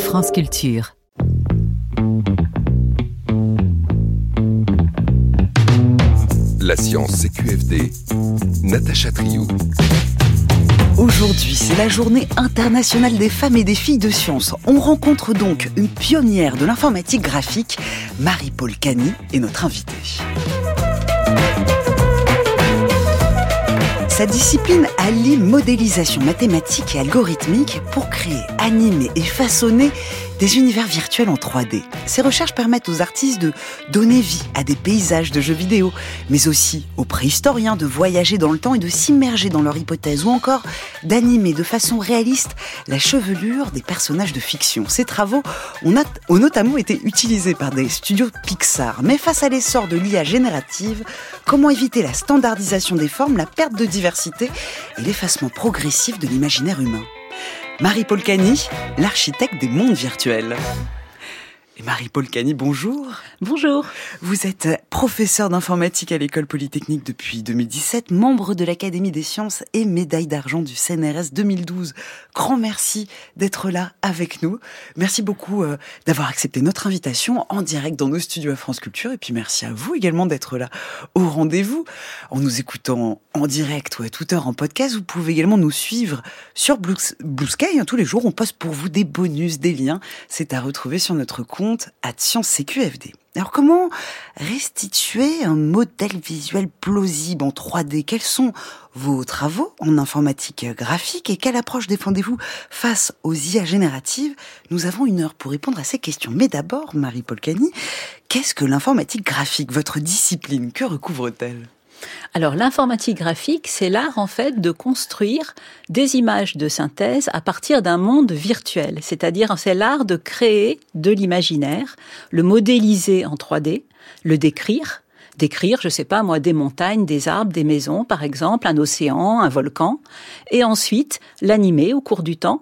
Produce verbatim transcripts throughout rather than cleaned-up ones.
France Culture. La science C Q F D, Natacha Triou. Aujourd'hui, c'est la journée internationale des femmes et des filles de sciences. On rencontre donc une pionnière de l'informatique graphique, Marie-Paule Cany, est notre invitée. Sa discipline allie modélisation mathématique et algorithmique pour créer, animer et façonner des univers virtuels en trois D. Ces recherches permettent aux artistes de donner vie à des paysages de jeux vidéo, mais aussi aux préhistoriens de voyager dans le temps et de s'immerger dans leur hypothèse, ou encore d'animer de façon réaliste la chevelure des personnages de fiction. Ces travaux ont, not- ont notamment été utilisés par des studios Pixar. Mais face à l'essor de l'I A générative, comment éviter la standardisation des formes, la perte de diversité et l'effacement progressif de l'imaginaire humain ? Marie-Paule Cany, l'architecte des mondes virtuels. Et Marie-Paule Cany, bonjour. Bonjour. Vous êtes professeure d'informatique à l'École Polytechnique depuis deux mille dix-sept, membre de l'Académie des sciences et médaille d'argent du C N R S deux mille douze. Grand merci d'être là avec nous. Merci beaucoup euh, d'avoir accepté notre invitation en direct dans nos studios à France Culture. Et puis merci à vous également d'être là au rendez-vous. En nous écoutant en direct ou à toute heure en podcast, vous pouvez également nous suivre sur Blue, Blue Sky. Tous les jours, on poste pour vous des bonus, des liens. C'est à retrouver sur notre compte à Sciences C Q F D. Alors comment restituer un modèle visuel plausible en trois D ? Quels sont vos travaux en informatique graphique et quelle approche défendez-vous face aux I A génératives ? Nous avons une heure pour répondre à ces questions. Mais d'abord, Marie-Paule Cany, qu'est-ce que l'informatique graphique ? Votre discipline, que recouvre-t-elle ? Alors, l'informatique graphique, c'est l'art, en fait, de construire des images de synthèse à partir d'un monde virtuel. C'est-à-dire, c'est l'art de créer de l'imaginaire, le modéliser en trois D, le décrire, décrire, je sais pas moi, des montagnes, des arbres, des maisons, par exemple, un océan, un volcan, et ensuite l'animer au cours du temps.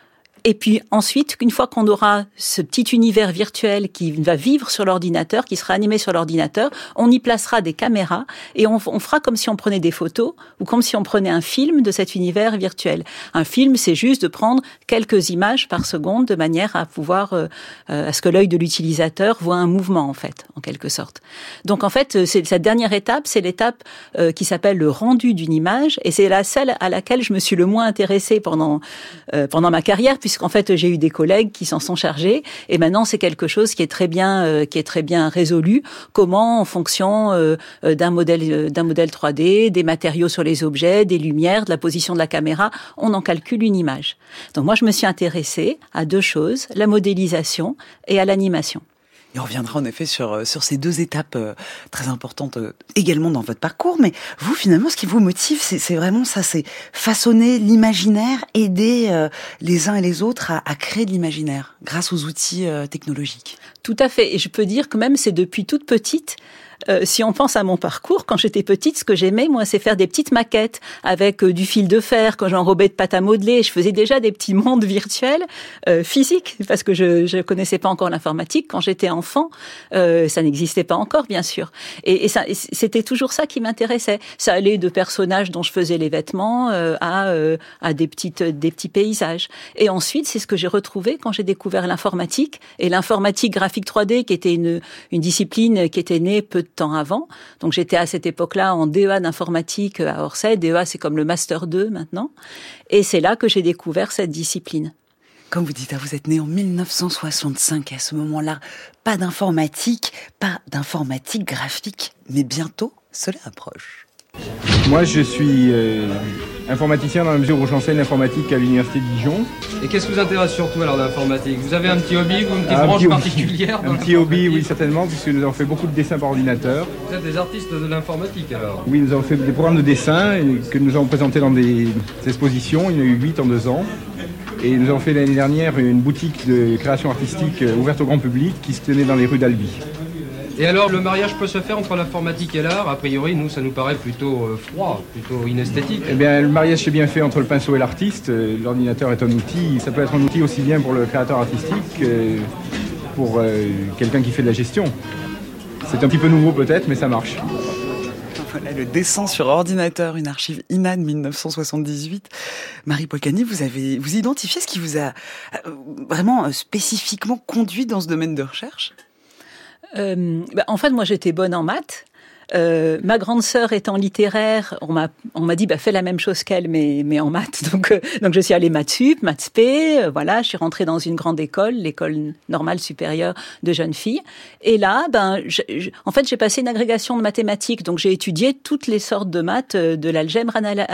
Et puis ensuite, une fois qu'on aura ce petit univers virtuel qui va vivre sur l'ordinateur, qui sera animé sur l'ordinateur, on y placera des caméras et on, on fera comme si on prenait des photos ou comme si on prenait un film de cet univers virtuel. Un film, c'est juste de prendre quelques images par seconde de manière à pouvoir, euh, à ce que l'œil de l'utilisateur voit un mouvement, en fait, en quelque sorte. Donc en fait, c'est, cette dernière étape, c'est l'étape euh, qui s'appelle le rendu d'une image et c'est la celle à laquelle je me suis le moins intéressée pendant, euh, pendant ma carrière, puisqu'en fait, j'ai eu des collègues qui s'en sont chargés. Et maintenant, c'est quelque chose qui est très bien, euh, qui est très bien résolu. Comment, en fonction euh, d'un modèle, euh, d'un modèle trois D, des matériaux sur les objets, des lumières, de la position de la caméra, on en calcule une image. Donc moi, je me suis intéressée à deux choses, la modélisation et à l'animation. Et on reviendra en effet sur, sur ces deux étapes euh, très importantes euh, également dans votre parcours. Mais vous, finalement, ce qui vous motive, c'est, c'est vraiment ça, c'est façonner l'imaginaire, aider euh, les uns et les autres à, à créer de l'imaginaire grâce aux outils euh, technologiques. Tout à fait. Et je peux dire que même c'est depuis toute petite. Euh, si on pense à mon parcours, quand j'étais petite, ce que j'aimais, moi, c'est faire des petites maquettes avec euh, du fil de fer, quand j'enrobais de pâte à modeler. Je faisais déjà des petits mondes virtuels euh, physiques, parce que je je connaissais pas encore l'informatique. Quand j'étais enfant, euh, ça n'existait pas encore, bien sûr. Et, et, ça, et c'était toujours ça qui m'intéressait. Ça allait de personnages dont je faisais les vêtements euh, à, euh, à des, petites, des petits paysages. Et ensuite, c'est ce que j'ai retrouvé quand j'ai découvert l'informatique, et l'informatique graphique trois D, qui était une, une discipline qui était née peu de temps avant. Donc j'étais à cette époque-là en D E A d'informatique à Orsay. D E A, c'est comme le Master deux maintenant. Et c'est là que j'ai découvert cette discipline. Comme vous dites, vous êtes né en dix-neuf cent soixante-cinq. À ce moment-là, pas d'informatique, pas d'informatique graphique. Mais bientôt, cela approche. Moi, je suis euh, informaticien dans la mesure où j'enseigne l'informatique à l'université de Dijon. Et qu'est-ce qui vous intéresse surtout alors l'informatique ? Vous avez un petit hobby ou une petite Ah, branche petit particulière Un petit hobby, oui, certainement, puisque nous avons fait beaucoup de dessins par ordinateur. Vous êtes des artistes de l'informatique alors ? Oui, nous avons fait des programmes de dessin que nous avons présentés dans des expositions. Il y en a eu huit en deux ans. Et nous avons fait l'année dernière une boutique de création artistique ouverte au grand public qui se tenait dans les rues d'Albi. Et alors, le mariage peut se faire entre l'informatique et l'art ? A priori, nous, ça nous paraît plutôt euh, froid, plutôt inesthétique. Eh bien, le mariage s'est bien fait entre le pinceau et l'artiste. L'ordinateur est un outil. Ça peut être un outil aussi bien pour le créateur artistique que pour euh, quelqu'un qui fait de la gestion. C'est un petit peu nouveau peut-être, mais ça marche. Voilà, le dessin sur ordinateur, une archive I N A de mille neuf cent soixante-dix-huit. Marie Polcani, vous avez, vous identifiez ce qui vous a euh, vraiment euh, spécifiquement conduit dans ce domaine de recherche ? euh, bah, En fait, moi, j'étais bonne en maths. Euh, ma grande sœur étant littéraire, on m'a on m'a dit bah fais la même chose qu'elle mais mais en maths. Donc euh, donc je suis allée maths sup, maths spé, euh, voilà, je suis rentrée dans une grande école, l'école normale supérieure de jeunes filles. Et là, ben je, je, en fait, j'ai passé une agrégation de mathématiques, donc j'ai étudié toutes les sortes de maths, euh, de l'algèbre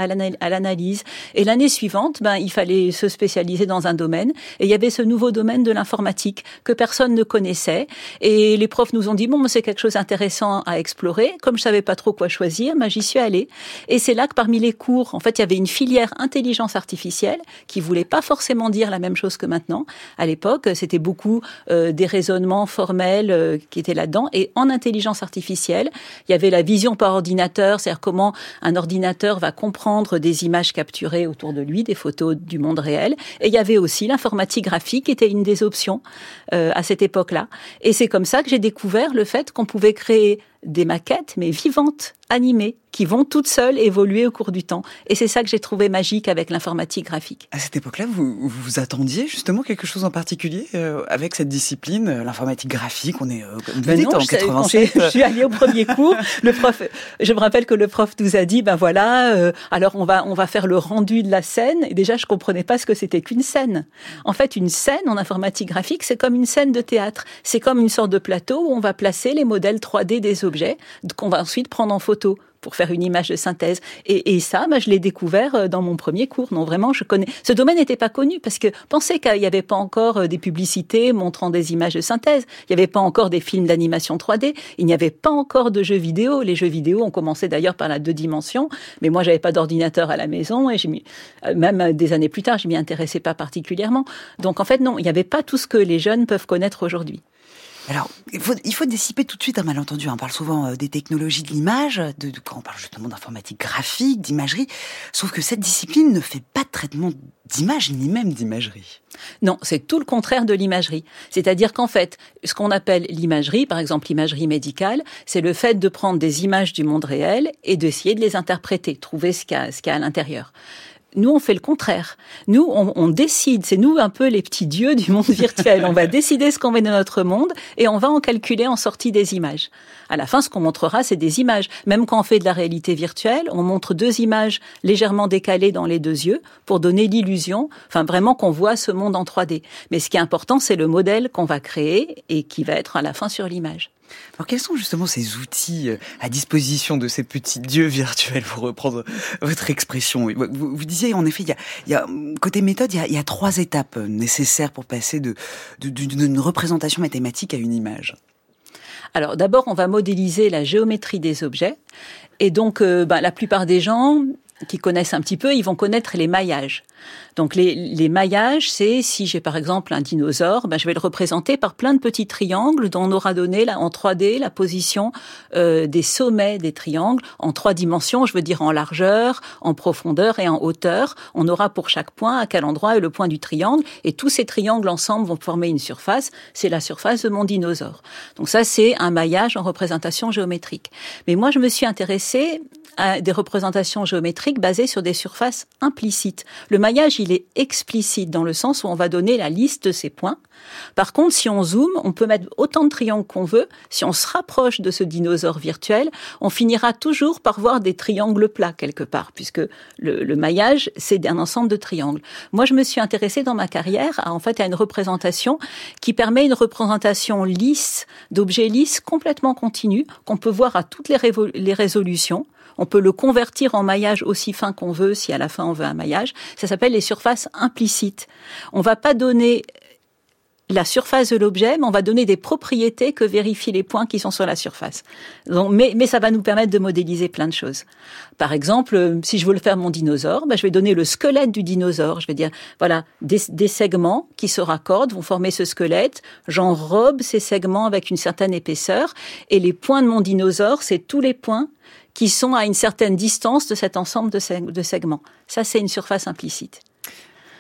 à l'analyse. Et l'année suivante, ben il fallait se spécialiser dans un domaine. Et il y avait ce nouveau domaine de l'informatique que personne ne connaissait. Et les profs nous ont dit bon, c'est quelque chose d'intéressant à explorer. Comme je savais pas trop quoi choisir, ben j'y suis allée. Et c'est là que parmi les cours, en fait, il y avait une filière intelligence artificielle qui voulait pas forcément dire la même chose que maintenant. À l'époque, c'était beaucoup euh, des raisonnements formels euh, qui étaient là-dedans. Et en intelligence artificielle, il y avait la vision par ordinateur, c'est-à-dire comment un ordinateur va comprendre des images capturées autour de lui, des photos du monde réel. Et il y avait aussi l'informatique graphique qui était une des options euh, à cette époque-là. Et c'est comme ça que j'ai découvert le fait qu'on pouvait créer des maquettes, mais vivantes, animées, qui vont toutes seules évoluer au cours du temps. Et c'est ça que j'ai trouvé magique avec l'informatique graphique. À cette époque-là, vous vous attendiez justement quelque chose en particulier euh, avec cette discipline, euh, l'informatique graphique. On est euh, vous ben dites, non, en je, quatre-vingt-sept. Je suis allée au premier cours. Le prof, je me rappelle que le prof nous a dit, ben voilà, euh, alors on va on va faire le rendu de la scène. Et déjà, je comprenais pas ce que c'était qu'une scène. En fait, une scène en informatique graphique, c'est comme une scène de théâtre. C'est comme une sorte de plateau où on va placer les modèles trois D des objets qu'on va ensuite prendre en photo pour faire une image de synthèse. Et, et ça, bah, je l'ai découvert dans mon premier cours. Non, vraiment, je connais. Ce domaine n'était pas connu parce que pensez qu'il n'y avait pas encore des publicités montrant des images de synthèse. Il n'y avait pas encore des films d'animation trois D. Il n'y avait pas encore de jeux vidéo. Les jeux vidéo ont commencé d'ailleurs par la deux dimensions. Mais moi, j'avais pas d'ordinateur à la maison et j'ai mis, même des années plus tard, je m'y intéressais pas particulièrement. Donc, en fait, non, il n'y avait pas tout ce que les jeunes peuvent connaître aujourd'hui. Alors, il faut, il faut dissiper tout de suite un malentendu. On parle souvent des technologies de l'image, de, de, quand on parle justement d'informatique graphique, d'imagerie, sauf que cette discipline ne fait pas de traitement d'image, ni même d'imagerie. Non, c'est tout le contraire de l'imagerie. C'est-à-dire qu'en fait, ce qu'on appelle l'imagerie, par exemple l'imagerie médicale, c'est le fait de prendre des images du monde réel et d'essayer de les interpréter, trouver ce qu'il y a, ce qu'il y a à l'intérieur. Nous, on fait le contraire. Nous, on, on décide. C'est nous un peu les petits dieux du monde virtuel. On va décider ce qu'on met dans notre monde et on va en calculer en sortie des images. À la fin, ce qu'on montrera, c'est des images. Même quand on fait de la réalité virtuelle, on montre deux images légèrement décalées dans les deux yeux pour donner l'illusion, enfin vraiment qu'on voit ce monde en trois D. Mais ce qui est important, c'est le modèle qu'on va créer et qui va être à la fin sur l'image. Alors, quels sont justement ces outils à disposition de ces petits dieux virtuels, pour reprendre votre expression ? Vous, vous disiez, en effet, il y a, il y a côté méthode, il y a, il y a trois étapes nécessaires pour passer de, de, d'une représentation mathématique à une image. Alors, d'abord, on va modéliser la géométrie des objets. Et donc, euh, ben, la plupart des gens qui connaissent un petit peu, ils vont connaître les maillages. Donc les, les maillages, c'est si j'ai par exemple un dinosaure, ben je vais le représenter par plein de petits triangles dont on aura donné là, en trois D la position euh, des sommets des triangles en trois dimensions, je veux dire en largeur, en profondeur et en hauteur. On aura pour chaque point à quel endroit est le point du triangle et tous ces triangles ensemble vont former une surface. C'est la surface de mon dinosaure. Donc ça, c'est un maillage en représentation géométrique. Mais moi, je me suis intéressée à des représentations géométriques basées sur des surfaces implicites. Le maillage, il est explicite dans le sens où on va donner la liste de ces points. Par contre, si on zoome, on peut mettre autant de triangles qu'on veut. Si on se rapproche de ce dinosaure virtuel, on finira toujours par voir des triangles plats quelque part, puisque le, le maillage, c'est un ensemble de triangles. Moi, je me suis intéressée dans ma carrière à, en fait, à une représentation qui permet une représentation lisse, d'objets lisses complètement continus, qu'on peut voir à toutes les, révo- les résolutions. On peut le convertir en maillage aussi fin qu'on veut, si à la fin on veut un maillage. Ça s'appelle les surfaces implicites. On va pas donner la surface de l'objet, mais on va donner des propriétés que vérifient les points qui sont sur la surface. Donc, mais, mais ça va nous permettre de modéliser plein de choses. Par exemple, si je veux le faire mon dinosaure, ben je vais donner le squelette du dinosaure. Je vais dire, voilà, des, des segments qui se raccordent vont former ce squelette. J'enrobe ces segments avec une certaine épaisseur. Et les points de mon dinosaure, c'est tous les points qui sont à une certaine distance de cet ensemble de, seg- de segments. Ça, c'est une surface implicite.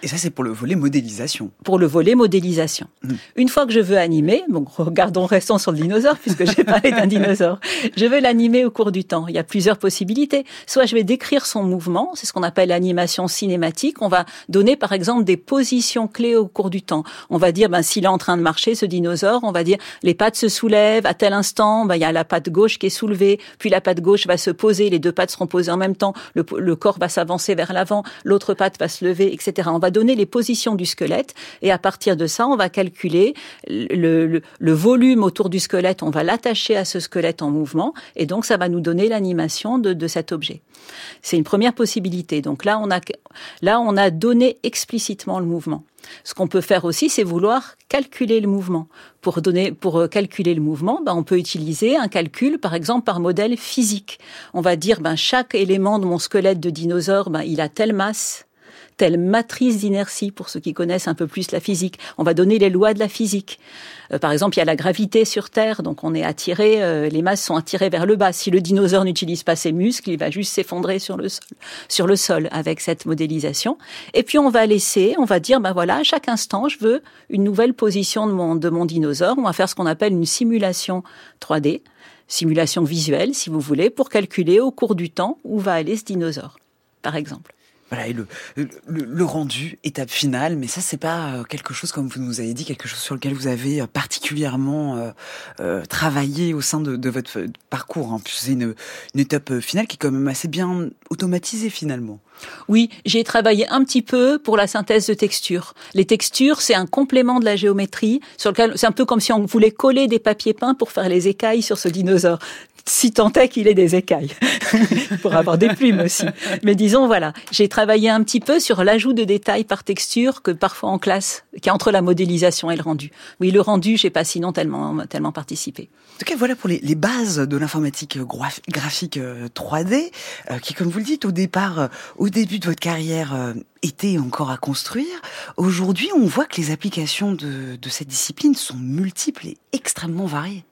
Et ça, c'est pour le volet modélisation. Pour le volet modélisation. Mmh. Une fois que je veux animer, donc regardons, restons sur le dinosaure, puisque j'ai parlé d'un dinosaure. Je veux l'animer au cours du temps. Il y a plusieurs possibilités. Soit je vais décrire son mouvement, c'est ce qu'on appelle l'animation cinématique. On va donner, par exemple, des positions clés au cours du temps. On va dire, ben, s'il est en train de marcher, ce dinosaure, on va dire, les pattes se soulèvent, à tel instant, ben, il y a la patte gauche qui est soulevée, puis la patte gauche va se poser, les deux pattes seront posées en même temps, le, le corps va s'avancer vers l'avant, l'autre patte va se lever, et cetera. On va donner les positions du squelette et à partir de ça, on va calculer le, le, le volume autour du squelette, on va l'attacher à ce squelette en mouvement et donc ça va nous donner l'animation de, de cet objet. C'est une première possibilité. Donc là, on a, là, on a donné explicitement le mouvement. Ce qu'on peut faire aussi, c'est vouloir calculer le mouvement. Pour donner, pour calculer le mouvement, ben, on peut utiliser un calcul, par exemple, par modèle physique. On va dire, ben, chaque élément de mon squelette de dinosaure, ben, il a telle masse, telle matrice d'inertie, pour ceux qui connaissent un peu plus la physique. On va donner les lois de la physique. Euh, par exemple, il y a la gravité sur Terre, donc on est attiré, euh, les masses sont attirées vers le bas. Si le dinosaure n'utilise pas ses muscles, il va juste s'effondrer sur le sol, sur le sol avec cette modélisation. Et puis on va laisser, on va dire, ben voilà, à chaque instant, je veux une nouvelle position de mon, de mon dinosaure. On va faire ce qu'on appelle une simulation trois D, simulation visuelle, si vous voulez, pour calculer au cours du temps où va aller ce dinosaure, par exemple. Voilà, et le, le, le rendu, étape finale, mais ça, c'est pas quelque chose, comme vous nous avez dit, quelque chose sur lequel vous avez particulièrement euh, euh, travaillé au sein de, de votre parcours. Hein. C'est une, une étape finale qui est quand même assez bien automatisée, finalement. Oui, j'ai travaillé un petit peu pour la synthèse de textures. Les textures, c'est un complément de la géométrie, sur lequel c'est un peu comme si on voulait coller des papiers peints pour faire les écailles sur ce dinosaure. Si tant est qu'il ait des écailles, pour avoir des plumes aussi. Mais disons, voilà, j'ai travaillé un petit peu sur l'ajout de détails par texture que parfois en classe, qui est entre la modélisation et le rendu. Oui, le rendu, j'ai pas sinon tellement, tellement participé. En tout cas, voilà pour les, les bases de l'informatique graph, graphique euh, trois D, euh, qui, comme vous le dites, au départ, euh, au début de votre carrière, euh, était encore à construire. Aujourd'hui, on voit que les applications de, de cette discipline sont multiples et extrêmement variées.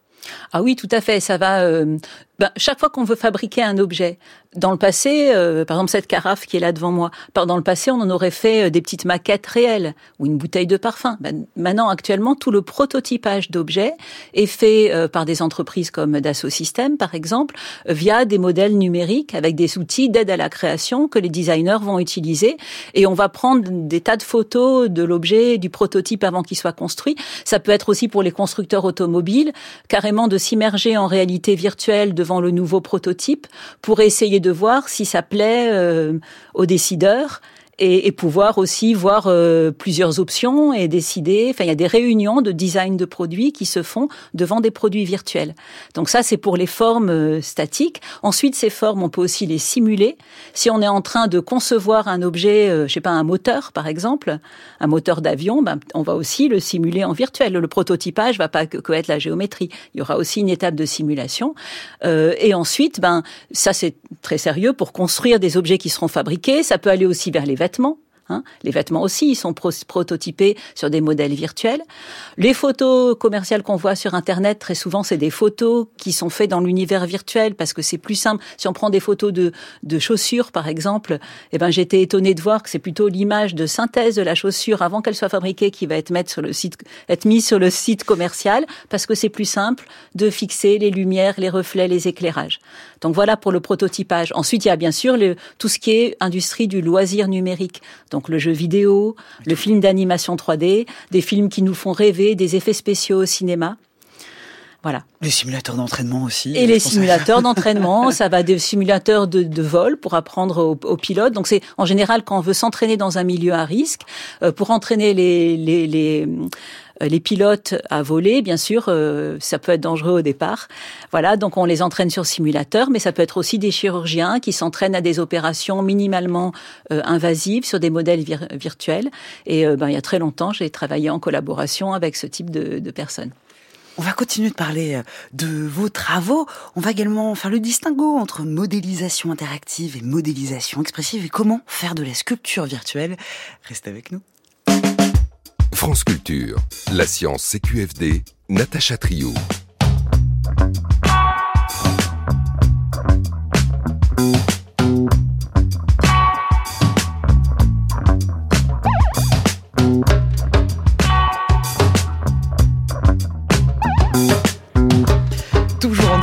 Ah oui, tout à fait. Ça va. Euh, ben, chaque fois qu'on veut fabriquer un objet, dans le passé, euh, par exemple cette carafe qui est là devant moi, dans le passé, on en aurait fait des petites maquettes réelles ou une bouteille de parfum. Ben, maintenant, actuellement, tout le prototypage d'objets est fait euh, par des entreprises comme Dassault Systèmes, par exemple, via des modèles numériques avec des outils d'aide à la création que les designers vont utiliser. Et on va prendre des tas de photos de l'objet, du prototype avant qu'il soit construit. Ça peut être aussi pour les constructeurs automobiles, carrément de s'immerger en réalité virtuelle devant le nouveau prototype pour essayer de voir si ça plaît euh, aux décideurs et, et pouvoir aussi voir euh, plusieurs options et décider. Enfin, il y a des réunions de design de produits qui se font devant des produits virtuels. Donc ça, c'est pour les formes euh, statiques. Ensuite, ces formes, on peut aussi les simuler. Si on est en train de concevoir un objet, euh, je sais pas, un moteur, par exemple, un moteur d'avion, ben, on va aussi le simuler en virtuel. Le prototypage va pas que, que être la géométrie. Il y aura aussi une étape de simulation. Euh, et ensuite, ben, ça, c'est très sérieux pour construire des objets qui seront fabriqués. Ça peut aller aussi vers les vêtements. Hein. Les vêtements aussi, ils sont pro- prototypés sur des modèles virtuels. Les photos commerciales qu'on voit sur Internet, très souvent, c'est des photos qui sont faites dans l'univers virtuel parce que c'est plus simple. Si on prend des photos de, de chaussures, par exemple, eh ben, j'ai été étonnée de voir que c'est plutôt l'image de synthèse de la chaussure avant qu'elle soit fabriquée qui va être, mettre sur le site, être mise sur le site commercial parce que c'est plus simple de fixer les lumières, les reflets, les éclairages. Donc voilà pour le prototypage. Ensuite, il y a bien sûr le, tout ce qui est industrie du loisir numérique. Donc le jeu vidéo, le film d'animation trois D, des films qui nous font rêver, des effets spéciaux au cinéma. Voilà. Les simulateurs d'entraînement aussi. Et les simulateurs d'entraînement, ça va des simulateurs de, de vol pour apprendre aux, aux pilotes. Donc c'est en général quand on veut s'entraîner dans un milieu à risque, euh, pour entraîner les les les les pilotes à voler, bien sûr, euh, ça peut être dangereux au départ. Voilà, donc on les entraîne sur simulateur, mais ça peut être aussi des chirurgiens qui s'entraînent à des opérations minimalement euh, invasives sur des modèles vir- virtuels. Et euh, ben il y a très longtemps, j'ai travaillé en collaboration avec ce type de, de personnes. On va continuer de parler de vos travaux. On va également faire le distinguo entre modélisation interactive et modélisation expressive et comment faire de la sculpture virtuelle. Restez avec nous. France Culture, la science C Q F D, Natacha Trio.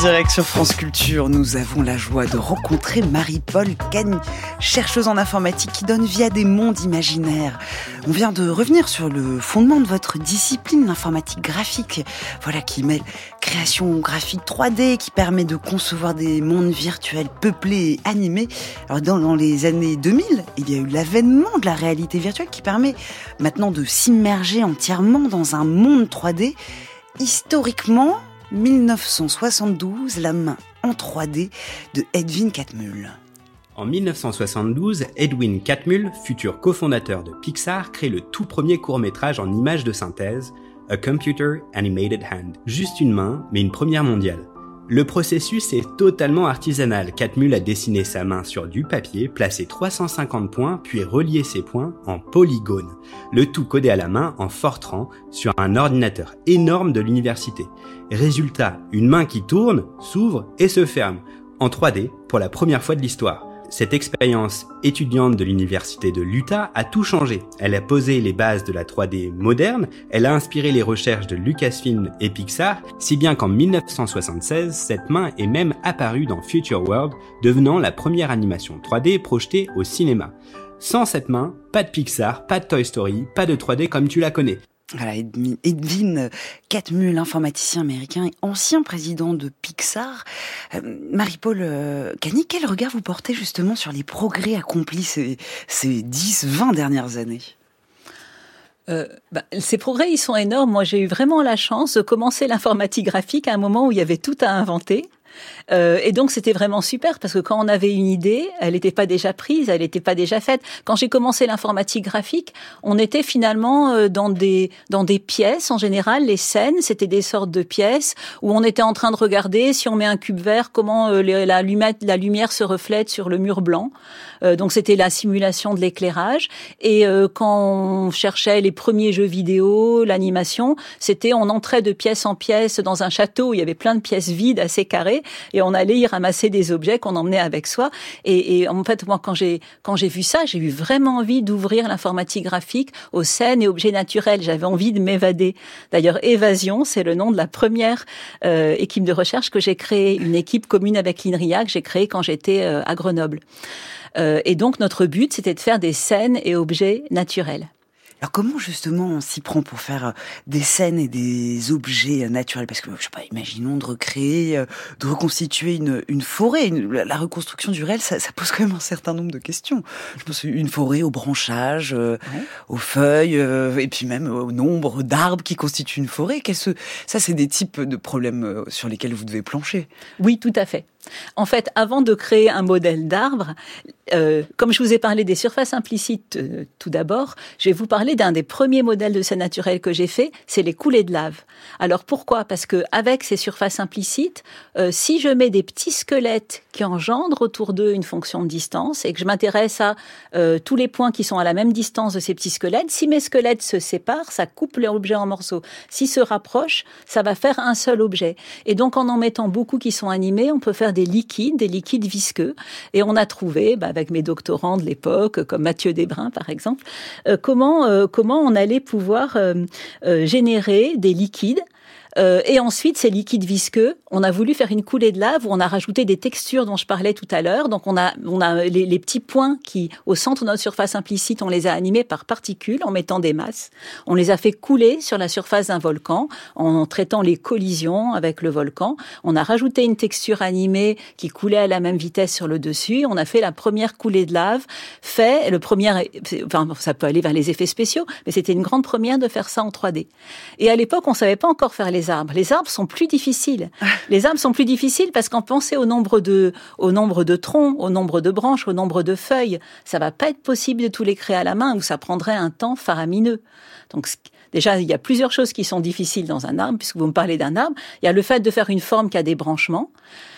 direct sur France Culture. Nous avons la joie de rencontrer Marie-Paule Cagny, chercheuse en informatique qui donne vie à des mondes imaginaires. On vient de revenir sur le fondement de votre discipline, l'informatique graphique. Voilà, qui mêle création graphique trois D, qui permet de concevoir des mondes virtuels peuplés et animés. Alors dans, dans les années deux mille, il y a eu l'avènement de la réalité virtuelle qui permet maintenant de s'immerger entièrement dans un monde trois D. Historiquement, dix-neuf cent soixante-douze, La main en trois D de Edwin Catmull. En dix-neuf cent soixante-douze, Edwin Catmull, futur cofondateur de Pixar, crée le tout premier court-métrage en images de synthèse, A Computer Animated Hand. Juste une main, mais une première mondiale. Le processus est totalement artisanal. Catmull a dessiné sa main sur du papier, placé trois cent cinquante points, puis relié ces points en polygones. Le tout codé à la main en Fortran sur un ordinateur énorme de l'université. Résultat, une main qui tourne, s'ouvre et se ferme, en trois D pour la première fois de l'histoire. Cette expérience étudiante de l'université de l'Utah a tout changé. Elle a posé les bases de la trois D moderne, elle a inspiré les recherches de Lucasfilm et Pixar, si bien qu'en dix-neuf cent soixante-seize, cette main est même apparue dans Future World, devenant la première animation trois D projetée au cinéma. Sans cette main, pas de Pixar, pas de Toy Story, pas de trois D comme tu la connais. Voilà, Edwin Catmull, informaticien américain et ancien président de Pixar. Euh, Marie-Paule euh, Cagny, quel regard vous portez justement sur les progrès accomplis ces, ces dix, vingt dernières années ? Euh, bah, ces progrès, ils sont énormes. Moi, j'ai eu vraiment la chance de commencer l'informatique graphique à un moment où il y avait tout à inventer. Euh, et donc c'était vraiment super parce que quand on avait une idée, elle n'était pas déjà prise, elle n'était pas déjà faite. Quand j'ai commencé l'informatique graphique, on était finalement euh, dans des dans des pièces en général. Les scènes, c'était des sortes de pièces où on était en train de regarder si on met un cube vert, comment euh, les, la, lumière, la lumière se reflète sur le mur blanc. Euh, donc c'était la simulation de l'éclairage. Et euh, quand on cherchait les premiers jeux vidéo, l'animation, c'était on entrait de pièce en pièce dans un château où il y avait plein de pièces vides assez carrées. Et on allait y ramasser des objets qu'on emmenait avec soi. Et, et en fait, moi, quand j'ai quand j'ai vu ça, j'ai eu vraiment envie d'ouvrir l'informatique graphique aux scènes et objets naturels. J'avais envie de m'évader. D'ailleurs, Évasion, c'est le nom de la première euh, équipe de recherche que j'ai créée, une équipe commune avec l'INRIA que j'ai créée quand j'étais euh, à Grenoble. Euh, et donc, notre but, c'était de faire des scènes et objets naturels. Alors comment justement on s'y prend pour faire des scènes et des objets naturels ? Parce que, je sais pas, imaginons de recréer, de reconstituer une, une forêt. Une, la reconstruction du réel, ça, ça pose quand même un certain nombre de questions. Je pense une forêt aux branchages, euh, ouais. aux feuilles, euh, et puis même au nombre d'arbres qui constituent une forêt. Quels se... Ça, c'est des types de problèmes sur lesquels vous devez plancher. Oui, tout à fait. En fait, avant de créer un modèle d'arbre, euh, comme je vous ai parlé des surfaces implicites euh, tout d'abord, je vais vous parler d'un des premiers modèles de scène naturelle que j'ai fait, c'est les coulées de lave. Alors pourquoi ? Parce que avec ces surfaces implicites, euh, si je mets des petits squelettes qui engendrent autour d'eux une fonction de distance et que je m'intéresse à euh, tous les points qui sont à la même distance de ces petits squelettes, si mes squelettes se séparent, ça coupe l'objet en morceaux. S'ils se rapprochent, ça va faire un seul objet. Et donc en en mettant beaucoup qui sont animés, on peut faire des liquides, des liquides visqueux. Et on a trouvé, bah, avec mes doctorants de l'époque, comme Mathieu Desbrun par exemple, euh, comment, euh, comment on allait pouvoir euh, euh, générer des liquides. Euh, et ensuite, ces liquides visqueux, on a voulu faire une coulée de lave où on a rajouté des textures dont je parlais tout à l'heure. Donc, on a, on a les, les petits points qui, au centre de notre surface implicite, on les a animés par particules en mettant des masses. On les a fait couler sur la surface d'un volcan en traitant les collisions avec le volcan. On a rajouté une texture animée qui coulait à la même vitesse sur le dessus. On a fait la première coulée de lave. Fait le premier, enfin, ça peut aller vers les effets spéciaux, mais c'était une grande première de faire ça en trois D. Et à l'époque, on savait pas encore faire les arbres. Les arbres sont plus difficiles. Les arbres sont plus difficiles parce qu'en pensant au nombre de, au nombre de troncs, au nombre de branches, au nombre de feuilles, ça va pas être possible de tous les créer à la main ou ça prendrait un temps faramineux. Donc, déjà, il y a plusieurs choses qui sont difficiles dans un arbre, puisque vous me parlez d'un arbre. Il y a le fait de faire une forme qui a des branchements.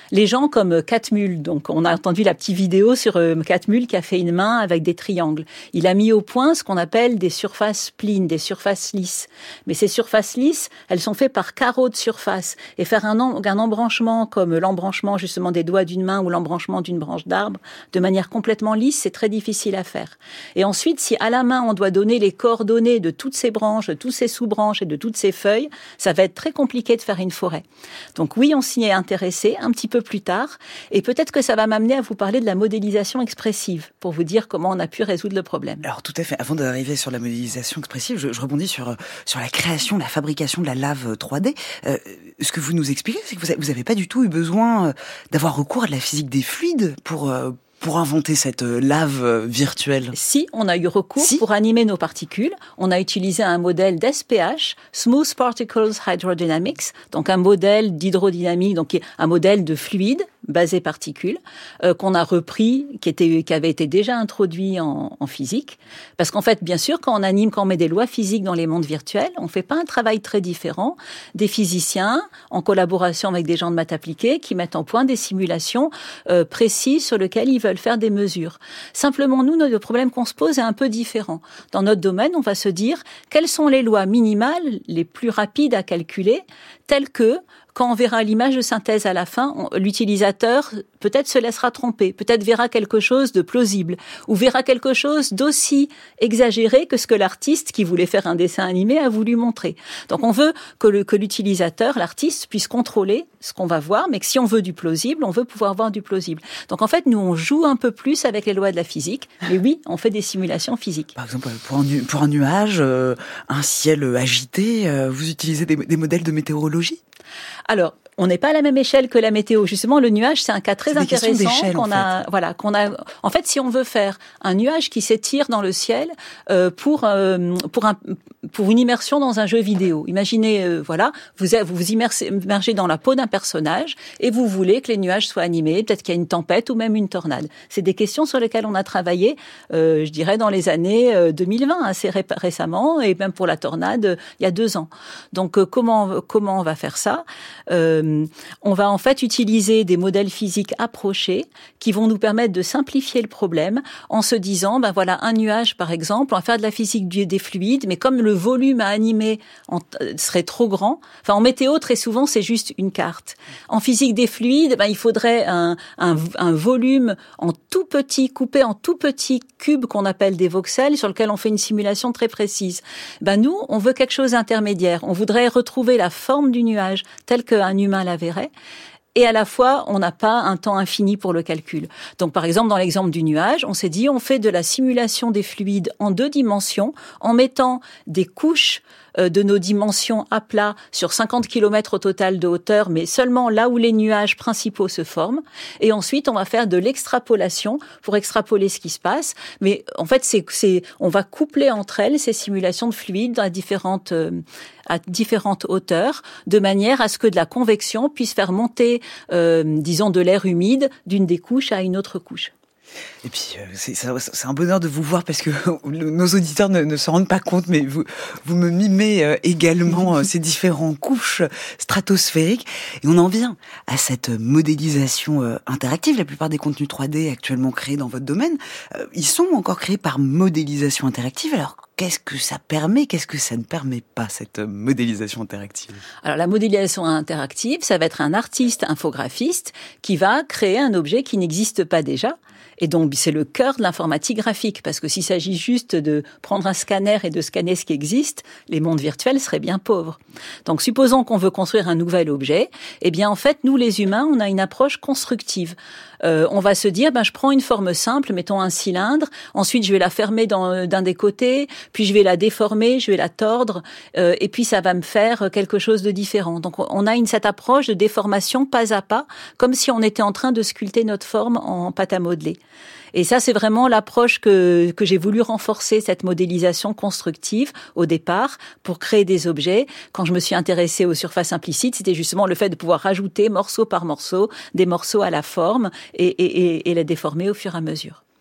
Les gens comme Catmull, donc on a entendu la petite vidéo sur euh, Catmull qui a fait une main avec des triangles. Il a mis au point ce qu'on appelle des surfaces splines, des surfaces lisses. Mais ces surfaces lisses, elles sont faites par carreaux de surface. Et faire un, en, un embranchement comme l'embranchement justement des doigts d'une main ou l'embranchement d'une branche d'arbre de manière complètement lisse, c'est très difficile à faire. Et ensuite, si à la main on doit donner les coordonnées de toutes ces branches, de toutes ces sous-branches et de toutes ces feuilles, ça va être très compliqué de faire une forêt. Donc oui, on s'y est intéressé un petit peu plus tard, et peut-être que ça va m'amener à vous parler de la modélisation expressive, pour vous dire comment on a pu résoudre le problème. Alors tout à fait, avant d'arriver sur la modélisation expressive, je, je rebondis sur, sur la création, la fabrication de la lave trois D. Euh, ce que vous nous expliquez, c'est que vous n'avez pas du tout eu besoin d'avoir recours à de la physique des fluides pour... Euh, pour inventer cette lave virtuelle? Si, on a eu recours si. pour animer nos particules. On a utilisé un modèle d'S P H, Smooth Particles Hydrodynamics, donc un modèle d'hydrodynamique, donc un modèle de fluide basé particules, euh, qu'on a repris, qui était, qui avait été déjà introduit en, en physique. Parce qu'en fait, bien sûr, quand on anime, quand on met des lois physiques dans les mondes virtuels, on fait pas un travail très différent des physiciens, en collaboration avec des gens de maths appliquées, qui mettent en point des simulations euh, précises sur lesquelles ils veulent faire des mesures. Simplement, nous, le problème qu'on se pose est un peu différent. Dans notre domaine, on va se dire quelles sont les lois minimales les plus rapides à calculer, telles que quand on verra l'image de synthèse à la fin, on, l'utilisateur peut-être se laissera tromper, peut-être verra quelque chose de plausible, ou verra quelque chose d'aussi exagéré que ce que l'artiste qui voulait faire un dessin animé a voulu montrer. Donc on veut que, le, que l'utilisateur, l'artiste, puisse contrôler ce qu'on va voir, mais que si on veut du plausible, on veut pouvoir voir du plausible. Donc en fait, nous, on joue un peu plus avec les lois de la physique, mais oui, on fait des simulations physiques. Par exemple, pour un, nu- pour un nuage, euh, un ciel agité, euh, vous utilisez des, des modèles de météorologie ? Alors, on n'est pas à la même échelle que la météo. Justement, le nuage, c'est un cas très c'est intéressant qu'on en a. Fait. Voilà, qu'on a. En fait, si on veut faire un nuage qui s'étire dans le ciel euh, pour euh, pour un pour une immersion dans un jeu vidéo. Imaginez, euh, voilà, vous vous vous immersez, immergez dans la peau d'un personnage et vous voulez que les nuages soient animés. Peut-être qu'il y a une tempête ou même une tornade. C'est des questions sur lesquelles on a travaillé, euh, je dirais, dans les années euh, deux mille vingt, assez ré- récemment, et même pour la tornade, euh, il y a deux ans. Donc, euh, comment comment on va faire ça? Euh, on va en fait utiliser des modèles physiques approchés qui vont nous permettre de simplifier le problème en se disant, ben voilà, un nuage par exemple, on va faire de la physique du, des fluides, mais comme le volume à animer en, serait trop grand, enfin en météo très souvent c'est juste une carte. En physique des fluides, ben il faudrait un, un, un volume en tout petit, coupé en tout petits cubes qu'on appelle des voxels, sur lequel on fait une simulation très précise. Ben nous, on veut quelque chose d'intermédiaire. On voudrait retrouver la forme du nuage telle qu'un humain la verrait. Et à la fois, on n'a pas un temps infini pour le calcul. Donc, par exemple, dans l'exemple du nuage, on s'est dit, on fait de la simulation des fluides en deux dimensions, en mettant des couches de nos dimensions à plat sur cinquante kilomètres au total de hauteur, mais seulement là où les nuages principaux se forment. Et ensuite, on va faire de l'extrapolation pour extrapoler ce qui se passe. Mais en fait, c'est, c'est, on va coupler entre elles ces simulations de fluides à différentes, euh, à différentes hauteurs, de manière à ce que de la convection puisse faire monter, euh, disons, de l'air humide d'une des couches à une autre couche. Et puis, euh, c'est, c'est un bonheur de vous voir parce que nos auditeurs ne, ne se rendent pas compte, mais vous, vous me mimez euh, également euh, ces différentes couches stratosphériques. Et on en vient à cette modélisation euh, interactive. La plupart des contenus trois D actuellement créés dans votre domaine, euh, ils sont encore créés par modélisation interactive. Alors, qu'est-ce que ça permet? Qu'est-ce que ça ne permet pas, cette modélisation interactive? Alors, la modélisation interactive, ça va être un artiste infographiste qui va créer un objet qui n'existe pas déjà. Et donc, c'est le cœur de l'informatique graphique, parce que s'il s'agit juste de prendre un scanner et de scanner ce qui existe, les mondes virtuels seraient bien pauvres. Donc, supposons qu'on veut construire un nouvel objet, eh bien, en fait, nous, les humains, on a une approche constructive. Euh, on va se dire, ben, je prends une forme simple, mettons un cylindre, ensuite, je vais la fermer dans, d'un des côtés, puis je vais la déformer, je vais la tordre, euh, et puis ça va me faire quelque chose de différent. Donc, on a une, cette approche de déformation pas à pas, comme si on était en train de sculpter notre forme en pâte à modeler. Et ça, c'est vraiment l'approche que, que j'ai voulu renforcer, cette modélisation constructive au départ pour créer des objets. Quand je me suis intéressée aux surfaces implicites, c'était justement le fait de pouvoir rajouter morceau par morceau des morceaux à la forme et, et, et, et les déformer au fur et à mesure.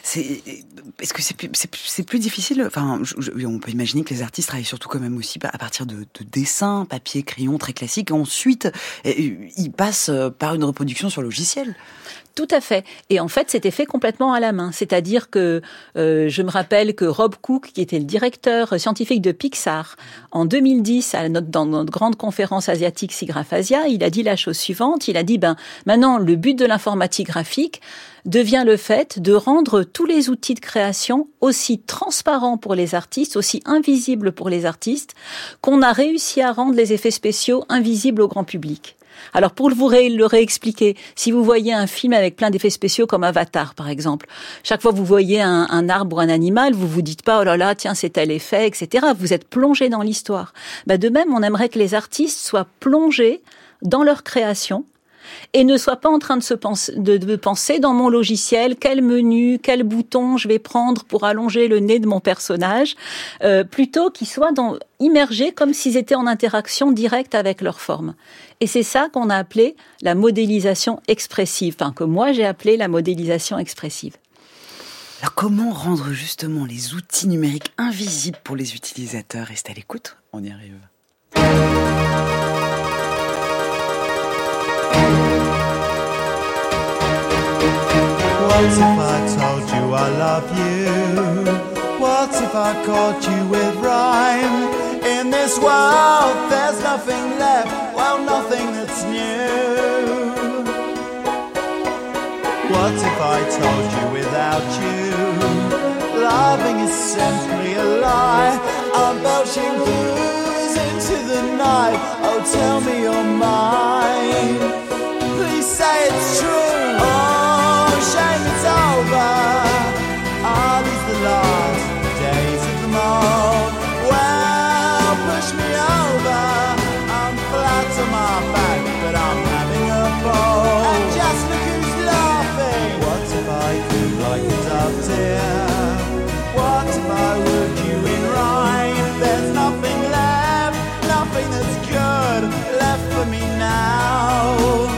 C'est, est-ce que c'est plus, c'est, c'est plus difficile? Enfin, je, je, on peut imaginer que les artistes travaillent surtout quand même aussi à partir de, de dessins, papier, crayon, très classiques. Et ensuite, ils passent par une reproduction sur logiciel. Tout à fait. Et en fait, c'était fait complètement à la main. C'est-à-dire que euh, je me rappelle que Rob Cook, qui était le directeur scientifique de Pixar, en deux mille dix, à notre, dans notre grande conférence asiatique SIGGRAPH-Asia, il a dit la chose suivante. Il a dit, ben, maintenant, le but de l'informatique graphique devient le fait de rendre tous les outils de création aussi transparents pour les artistes, aussi invisibles pour les artistes, qu'on a réussi à rendre les effets spéciaux invisibles au grand public. Alors pour vous ré- le réexpliquer, si vous voyez un film avec plein d'effets spéciaux comme Avatar par exemple, chaque fois que vous voyez un, un arbre ou un animal, vous vous dites pas oh là là tiens c'est tel effet, et cetera. Vous êtes plongé dans l'histoire. Bah, de même, on aimerait que les artistes soient plongés dans leur création et ne soient pas en train de se penser, de, de penser dans mon logiciel quel menu, quel bouton je vais prendre pour allonger le nez de mon personnage, euh, plutôt qu'ils soient dans, immergés comme s'ils étaient en interaction directe avec leur forme. Et c'est ça qu'on a appelé la modélisation expressive, enfin que moi j'ai appelé la modélisation expressive. Alors comment rendre justement les outils numériques invisibles pour les utilisateurs? Restez à l'écoute, on y arrive. What if I told you I love you? What if I caught you with rhyme? In this world there's nothing left, well nothing that's new. What if I told you without you loving is simply a lie? I'm belching booze into the night, oh tell me you're mine. Please say it's true. Oh, shame it's over. Are these the last days of the mold? Well, push me over. I'm flat on my back, but I'm having a ball. And just look who's laughing. What if I could like a dove, dear? What if I would you in rhyme? There's nothing left, nothing that's good left for me now.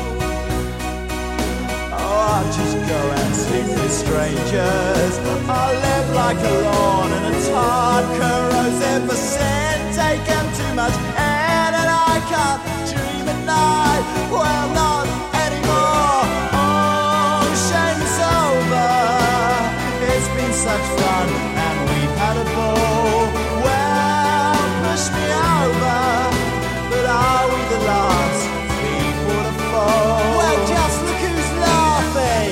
I'll just go and sleep with strangers. I'll live like a lawn in a tart, corrosive sin, taken too much air and I can't dream at night. Well, not anymore. Oh, shame's over. It's been such fun and we've had a ball. Well, push me over, but are we the last people to fall? Well, just look who's laughing.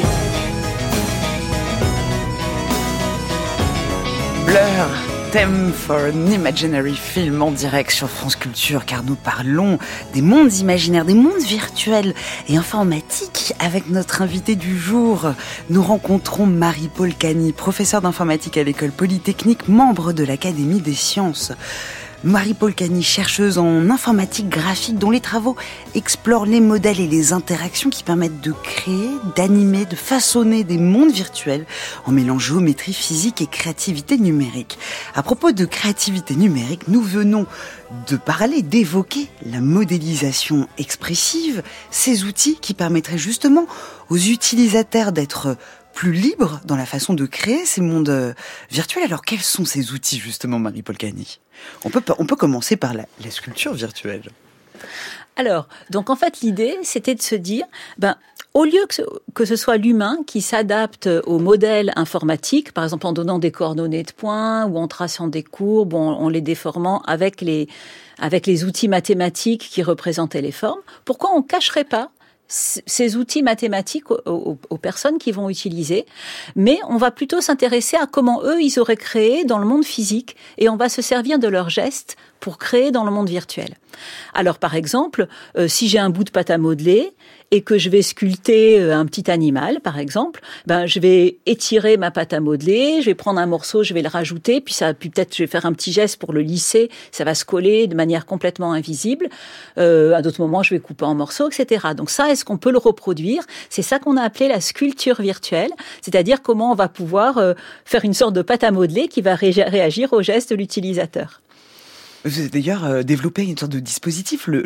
Blur, theme for an imaginary film en direct sur France Culture, car nous parlons des mondes imaginaires, des mondes virtuels et informatiques avec notre invité du jour. Nous rencontrons Marie-Paule Cany, professeure d'informatique à l'école polytechnique, membre de l'Académie des sciences. Marie-Paule Cany, chercheuse en informatique graphique dont les travaux explorent les modèles et les interactions qui permettent de créer, d'animer, de façonner des mondes virtuels en mêlant géométrie physique et créativité numérique. À propos de créativité numérique, nous venons de parler, d'évoquer la modélisation expressive, ces outils qui permettraient justement aux utilisateurs d'être plus libres dans la façon de créer ces mondes virtuels. Alors quels sont ces outils justement, Marie-Paule Cany ? On peut, on peut commencer par la, la sculpture virtuelle. Alors, donc en fait l'idée c'était de se dire, ben au lieu que ce, que ce soit l'humain qui s'adapte au modèle informatique, par exemple en donnant des coordonnées de points ou en traçant des courbes, ou en, en les déformant avec les avec les outils mathématiques qui représentaient les formes, pourquoi on cacherait pas ces outils mathématiques aux, aux, aux personnes qui vont utiliser, mais on va plutôt s'intéresser à comment eux, ils auraient créé dans le monde physique, et on va se servir de leurs gestes pour créer dans le monde virtuel. Alors, par exemple, euh, si j'ai un bout de pâte à modeler et que je vais sculpter euh, un petit animal, par exemple, ben je vais étirer ma pâte à modeler, je vais prendre un morceau, je vais le rajouter, puis ça, puis peut-être je vais faire un petit geste pour le lisser, ça va se coller de manière complètement invisible. Euh, à d'autres moments, je vais couper en morceaux, et cetera. Donc ça, est-ce qu'on peut le reproduire ? C'est ça qu'on a appelé la sculpture virtuelle, c'est-à-dire comment on va pouvoir euh, faire une sorte de pâte à modeler qui va ré- réagir aux gestes de l'utilisateur. Vous avez d'ailleurs euh, développé une sorte de dispositif, le, le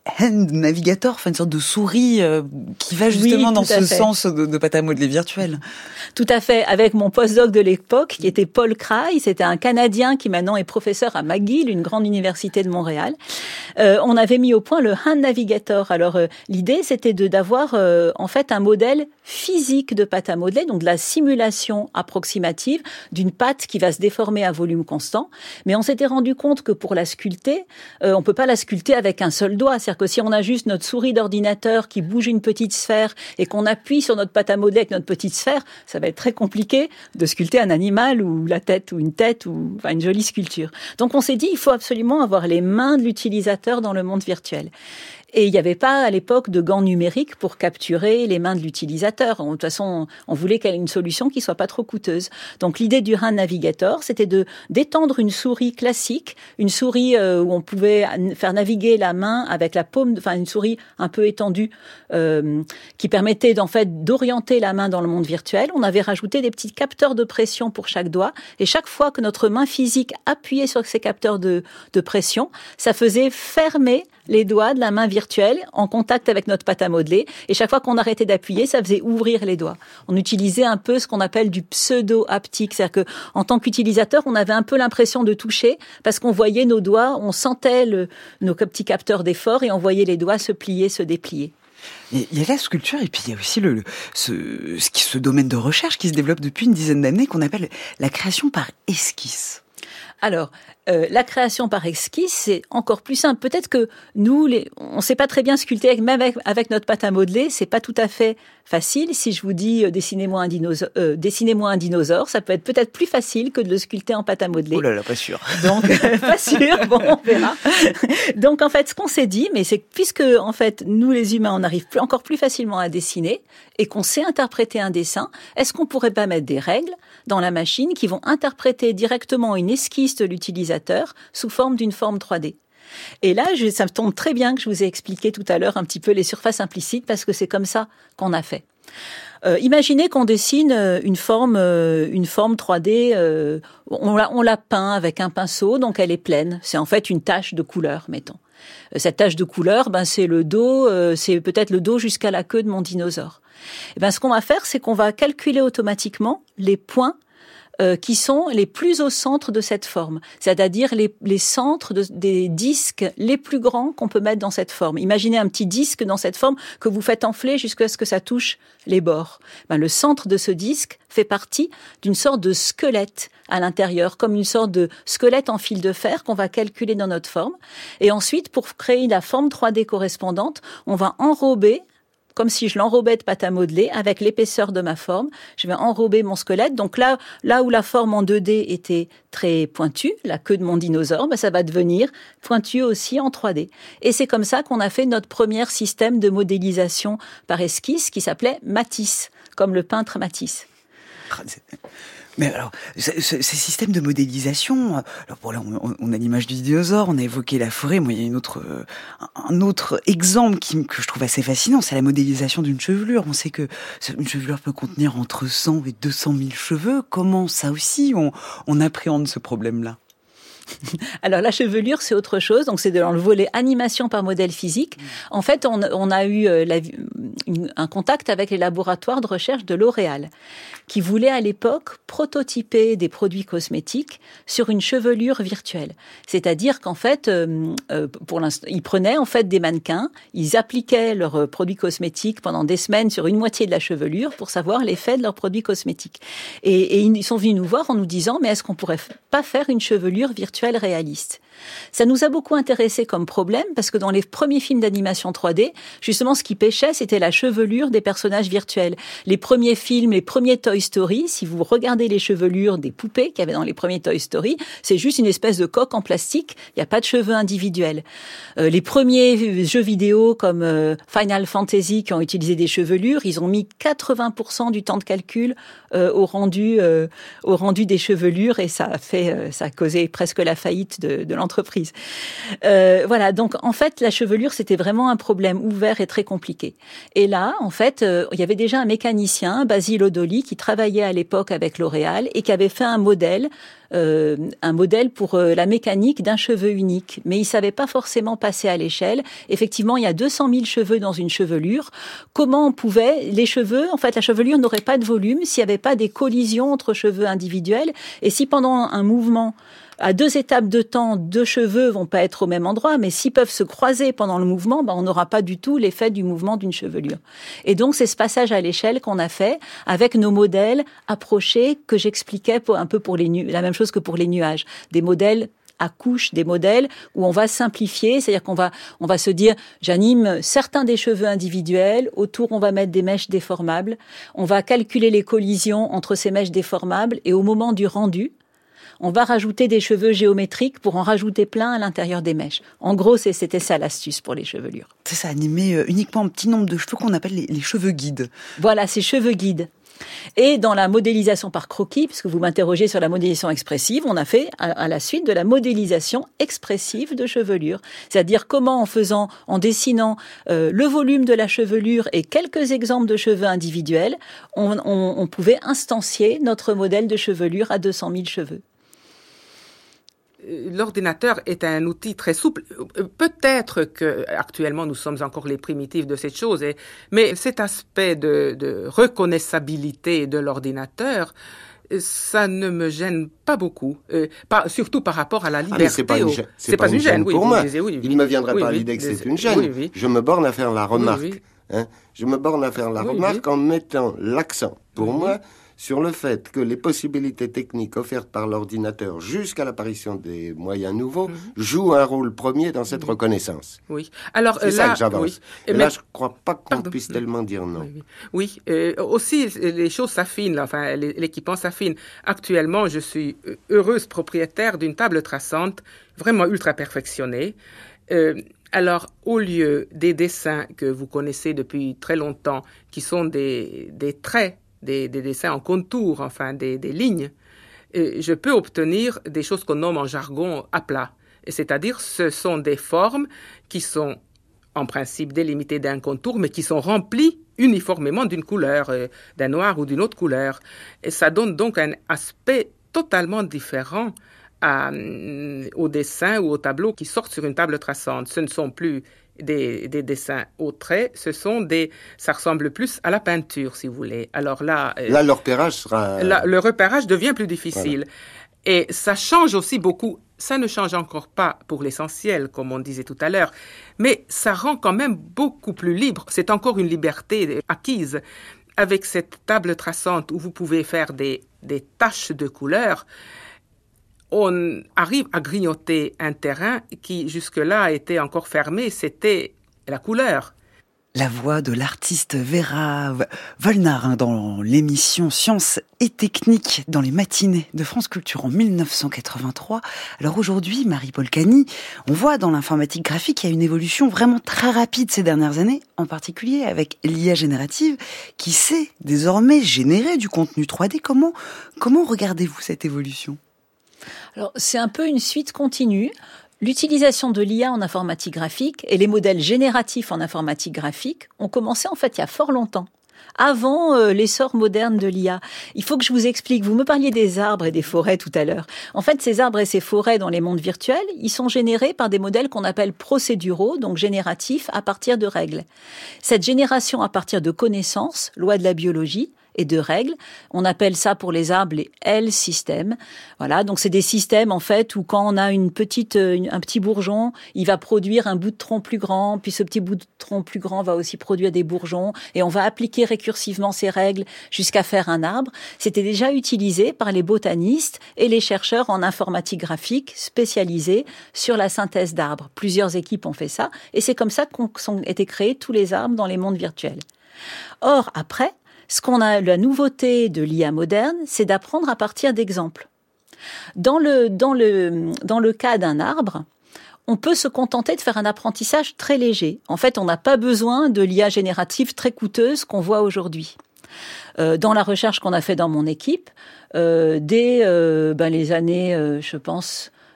hand navigator, enfin une sorte de souris euh, qui va justement oui, dans ce fait. sens de, de pâte à modeler virtuelle. Tout à fait. Avec mon postdoc de l'époque, qui était Paul Cray, c'était un Canadien qui maintenant est professeur à McGill, une grande université de Montréal. Euh, on avait mis au point le hand navigator. Alors euh, l'idée, c'était de d'avoir euh, en fait un modèle physique de pâte à modeler, donc de la simulation approximative d'une pâte qui va se déformer à volume constant. Mais on s'était rendu compte que pour la sculpter, euh, on peut pas la sculpter avec un seul doigt. C'est-à-dire que si on a juste notre souris d'ordinateur qui bouge une petite sphère et qu'on appuie sur notre pâte à modeler avec notre petite sphère, ça va être très compliqué de sculpter un animal ou la tête ou une tête ou enfin, une jolie sculpture. Donc on s'est dit, il faut absolument avoir les mains de l'utilisateur dans le monde virtuel. Et il n'y avait pas à l'époque de gants numériques pour capturer les mains de l'utilisateur. De toute façon, on voulait qu'elle ait une solution qui soit pas trop coûteuse. Donc l'idée du hand navigator, c'était de d'étendre une souris classique, une souris euh, où on pouvait faire naviguer la main avec la paume, enfin une souris un peu étendue euh, qui permettait en fait d'orienter la main dans le monde virtuel. On avait rajouté des petits capteurs de pression pour chaque doigt et chaque fois que notre main physique appuyait sur ces capteurs de, de pression, ça faisait fermer les doigts de la main virtuelle en contact avec notre pâte à modeler. Et chaque fois qu'on arrêtait d'appuyer, ça faisait ouvrir les doigts. On utilisait un peu ce qu'on appelle du pseudo-haptique. C'est-à-dire que, en tant qu'utilisateur, on avait un peu l'impression de toucher parce qu'on voyait nos doigts, on sentait le, nos petits capteurs d'effort et on voyait les doigts se plier, se déplier. Il y a la sculpture et puis il y a aussi le, le ce, ce, ce domaine de recherche qui se développe depuis une dizaine d'années qu'on appelle la création par esquisse. Alors, euh, la création par esquisse, c'est encore plus simple. Peut-être que nous, les, on ne sait pas très bien sculpter, avec, même avec, avec notre pâte à modeler, c'est pas tout à fait facile. Si je vous dis euh, dessinez-moi un dinosaure, euh, dessinez-moi un dinosaure, ça peut être peut-être plus facile que de le sculpter en pâte à modeler. Oh là là, pas sûr. Donc, euh, pas sûr. Bon, on verra. Donc, en fait, ce qu'on s'est dit, mais c'est que puisque en fait nous les humains, on arrive plus, encore plus facilement à dessiner et qu'on sait interpréter un dessin, est-ce qu'on pourrait pas mettre des règles dans la machine qui vont interpréter directement une esquisse de l'utilisateur sous forme d'une forme trois D. Et là, je, ça me tombe très bien que je vous ai expliqué tout à l'heure un petit peu les surfaces implicites parce que c'est comme ça qu'on a fait. Euh, imaginez qu'on dessine une forme, euh, une forme trois D, euh, on, la, on la peint avec un pinceau, donc elle est pleine. C'est en fait une tache de couleur, mettons. Cette tache de couleur, ben c'est le dos, euh, c'est peut-être le dos jusqu'à la queue de mon dinosaure. Et ben ce qu'on va faire, c'est qu'on va calculer automatiquement les points Euh, qui sont les plus au centre de cette forme, c'est-à-dire les, les centres de, des disques les plus grands qu'on peut mettre dans cette forme. Imaginez un petit disque dans cette forme que vous faites enfler jusqu'à ce que ça touche les bords. Ben, le centre de ce disque fait partie d'une sorte de squelette à l'intérieur, comme une sorte de squelette en fil de fer qu'on va calculer dans notre forme. Et ensuite, pour créer la forme trois D correspondante, on va enrober, comme si je l'enrobais de pâte à modeler avec l'épaisseur de ma forme. Je vais enrober mon squelette. Donc là, là où la forme en deux D était très pointue, la queue de mon dinosaure, ben ça va devenir pointu aussi en trois D. Et c'est comme ça qu'on a fait notre premier système de modélisation par esquisse qui s'appelait Matisse, comme le peintre Matisse. Mais alors, ces systèmes de modélisation, alors bon là, on, on a l'image du dinosaure, on a évoqué la forêt. Moi, il y a une autre, un autre exemple qui, que je trouve assez fascinant, c'est la modélisation d'une chevelure. On sait que une chevelure peut contenir entre cent et deux cent mille cheveux. Comment ça aussi, on, on appréhende ce problème-là? Alors la chevelure, c'est autre chose. Donc c'est dans le volet animation par modèle physique. En fait, on, on a eu la, une, un contact avec les laboratoires de recherche de L'Oréal, qui voulaient à l'époque prototyper des produits cosmétiques sur une chevelure virtuelle. C'est-à-dire qu'en fait, euh, pour l'instant, ils prenaient en fait des mannequins, ils appliquaient leurs produits cosmétiques pendant des semaines sur une moitié de la chevelure pour savoir l'effet de leurs produits cosmétiques. Et, et ils sont venus nous voir en nous disant, mais est-ce qu'on pourrait pas faire une chevelure virtuelle réaliste? Ça nous a beaucoup intéressé comme problème parce que dans les premiers films d'animation trois D, justement, ce qui pêchait, c'était la chevelure des personnages virtuels. Les premiers films, les premiers Toy Story, si vous regardez les chevelures des poupées qu'il y avait dans les premiers Toy Story, c'est juste une espèce de coque en plastique. Il n'y a pas de cheveux individuels. Euh, les premiers jeux vidéo comme euh, Final Fantasy qui ont utilisé des chevelures, ils ont mis quatre-vingts pour cent du temps de calcul euh, au rendu, euh, au rendu des chevelures et ça a fait, euh, ça a causé presque la faillite de, de l'entreprise. Euh, voilà, donc en fait, la chevelure, c'était vraiment un problème ouvert et très compliqué. Et là, en fait, euh, il y avait déjà un mécanicien, Basil Odoli, qui travaillait à l'époque avec L'Oréal et qui avait fait un modèle euh, un modèle pour euh, la mécanique d'un cheveu unique, mais il savait pas forcément passer à l'échelle. Effectivement, il y a deux cent mille cheveux dans une chevelure. Comment on pouvait, les cheveux, en fait, la chevelure n'aurait pas de volume s'il n'y avait pas des collisions entre cheveux individuels, et si pendant un mouvement, à deux étapes de temps, deux cheveux vont pas être au même endroit, mais s'ils peuvent se croiser pendant le mouvement, ben on n'aura pas du tout l'effet du mouvement d'une chevelure. Et donc, c'est ce passage à l'échelle qu'on a fait avec nos modèles approchés que j'expliquais pour, un peu pour les nu- la même chose que pour les nuages. Des modèles à couches, des modèles où on va simplifier, c'est-à-dire qu'on va, on va se dire, j'anime certains des cheveux individuels, autour on va mettre des mèches déformables, on va calculer les collisions entre ces mèches déformables, et au moment du rendu, on va rajouter des cheveux géométriques pour en rajouter plein à l'intérieur des mèches. En gros, c'est, c'était ça l'astuce pour les chevelures. C'est ça, animer uniquement un petit nombre de cheveux qu'on appelle les, les cheveux guides. Voilà, ces cheveux guides. Et dans la modélisation par croquis, puisque vous m'interrogez sur la modélisation expressive, on a fait à, à la suite de la modélisation expressive de chevelure. C'est-à-dire comment, en faisant, en dessinant euh, le volume de la chevelure et quelques exemples de cheveux individuels, on, on, on pouvait instancier notre modèle de chevelure à deux cent mille cheveux. L'ordinateur est un outil très souple. Peut-être que actuellement nous sommes encore les primitifs de cette chose, et, mais cet aspect de, de reconnaissabilité de l'ordinateur, ça ne me gêne pas beaucoup, euh, pas, surtout par rapport à la liberté. Ah, c'est pas une gêne, c'est c'est pas pas une gêne oui, pour moi. Disiez, oui, oui. Il ne me viendrait oui, pas oui, à l'idée que oui, c'est une gêne. Oui, oui. Je me borne à faire la remarque. Oui, oui. Hein. Je me borne à faire la oui, remarque oui. en mettant l'accent, pour oui. moi, sur le fait que les possibilités techniques offertes par l'ordinateur jusqu'à l'apparition des moyens nouveaux mm-hmm. jouent un rôle premier dans cette mm-hmm. reconnaissance. Oui. Alors c'est là, ça que j'avance. Oui. Et mais, là, je ne crois pas qu'on pardon. puisse tellement dire non. Oui, oui. oui euh, aussi, les choses s'affinent, là, enfin, l'équipement s'affine. Actuellement, je suis heureuse propriétaire d'une table traçante vraiment ultra perfectionnée. Euh, Alors, au lieu des dessins que vous connaissez depuis très longtemps, qui sont des, des traits, des, des dessins en contour, enfin des, des lignes, euh, je peux obtenir des choses qu'on nomme en jargon à plat. C'est-à-dire, ce sont des formes qui sont en principe délimitées d'un contour, mais qui sont remplies uniformément d'une couleur, euh, d'un noir ou d'une autre couleur. Et ça donne donc un aspect totalement différent À, aux dessins ou aux tableaux qui sortent sur une table traçante. Ce ne sont plus des, des dessins au trait, ce sont des, ça ressemble plus à la peinture, si vous voulez. Alors là, là le repérage sera... Là, le repérage devient plus difficile. Voilà. Et ça change aussi beaucoup. Ça ne change encore pas pour l'essentiel, comme on disait tout à l'heure, mais ça rend quand même beaucoup plus libre. C'est encore une liberté acquise. Avec cette table traçante où vous pouvez faire des, des taches de couleurs, on arrive à grignoter un terrain qui jusque-là était encore fermé, c'était la couleur. La voix de l'artiste Vera Volnard hein, dans l'émission Sciences et Techniques dans les matinées de France Culture en dix-neuf cent quatre-vingt-trois. Alors aujourd'hui, Marie Polcani, on voit dans l'informatique graphique qu'il y a une évolution vraiment très rapide ces dernières années, en particulier avec l'I A générative qui sait désormais générer du contenu trois D. Comment, comment regardez-vous cette évolution ? Alors, c'est un peu une suite continue. L'utilisation de l'I A en informatique graphique et les modèles génératifs en informatique graphique ont commencé en fait il y a fort longtemps, avant euh, l'essor moderne de l'I A. Il faut que je vous explique. Vous me parliez des arbres et des forêts tout à l'heure. En fait, ces arbres et ces forêts dans les mondes virtuels, ils sont générés par des modèles qu'on appelle procéduraux, donc génératifs à partir de règles. Cette génération à partir de connaissances, loi de la biologie, et de règles. On appelle ça pour les arbres les L-systèmes. Voilà, donc c'est des systèmes en fait où quand on a une petite, une, un petit bourgeon, il va produire un bout de tronc plus grand, puis ce petit bout de tronc plus grand va aussi produire des bourgeons, et on va appliquer récursivement ces règles jusqu'à faire un arbre. C'était déjà utilisé par les botanistes et les chercheurs en informatique graphique spécialisés sur la synthèse d'arbres. Plusieurs équipes ont fait ça, et c'est comme ça qu'ont été créés tous les arbres dans les mondes virtuels. Or, après, ce qu'on a, la nouveauté de l'I A moderne, c'est d'apprendre à partir d'exemples. Dans le, dans le, dans le cas d'un arbre, on peut se contenter de faire un apprentissage très léger. En fait, on n'a pas besoin de l'I A générative très coûteuse qu'on voit aujourd'hui. Euh, dans la recherche qu'on a fait dans mon équipe, euh, dès euh, ben, les années, euh, je pense,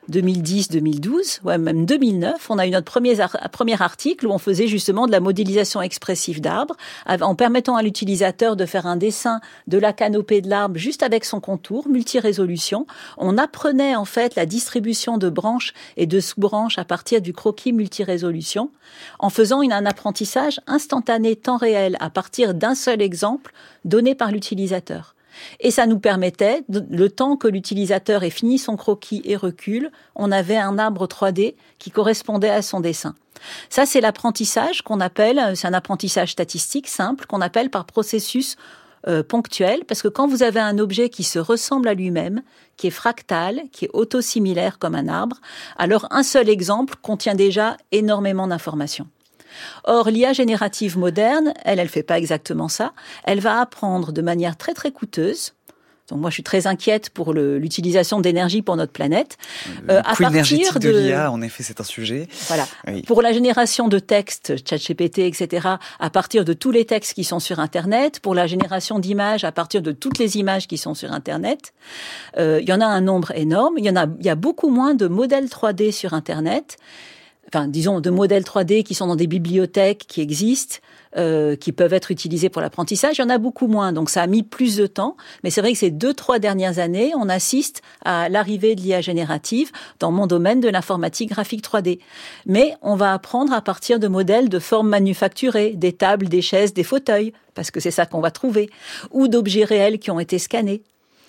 deux mille dix deux mille douze, ouais, même deux mille neuf, on a eu notre premier, ar- premier article où on faisait justement de la modélisation expressive d'arbres, en permettant à l'utilisateur de faire un dessin de la canopée de l'arbre juste avec son contour, multi-résolution. On apprenait en fait la distribution de branches et de sous-branches à partir du croquis multi-résolution, en faisant une, un apprentissage instantané, temps réel, à partir d'un seul exemple donné par l'utilisateur. Et ça nous permettait, le temps que l'utilisateur ait fini son croquis et recule, on avait un arbre trois D qui correspondait à son dessin. Ça, c'est l'apprentissage qu'on appelle, c'est un apprentissage statistique simple, qu'on appelle par processus euh, ponctuel, parce que quand vous avez un objet qui se ressemble à lui-même, qui est fractal, qui est autosimilaire comme un arbre, alors un seul exemple contient déjà énormément d'informations. Or, l'I A générative moderne, elle, elle fait pas exactement ça. Elle va apprendre de manière très très coûteuse. Donc moi, je suis très inquiète pour le, l'utilisation d'énergie pour notre planète. Le euh, coût énergétique de, de l'I A, en effet, c'est un sujet. Voilà. Oui. Pour la génération de textes, ChatGPT, et cetera, à partir de tous les textes qui sont sur Internet, pour la génération d'images, à partir de toutes les images qui sont sur Internet, euh, il y en a un nombre énorme. Il y en a, il y a beaucoup moins de modèles trois D sur Internet. Enfin, disons, de modèles trois D qui sont dans des bibliothèques qui existent, euh, qui peuvent être utilisés pour l'apprentissage. Il y en a beaucoup moins, donc ça a mis plus de temps. Mais c'est vrai que ces deux, trois dernières années, on assiste à l'arrivée de l'I A générative dans mon domaine de l'informatique graphique trois D. Mais on va apprendre à partir de modèles de formes manufacturées, des tables, des chaises, des fauteuils, parce que c'est ça qu'on va trouver, ou d'objets réels qui ont été scannés.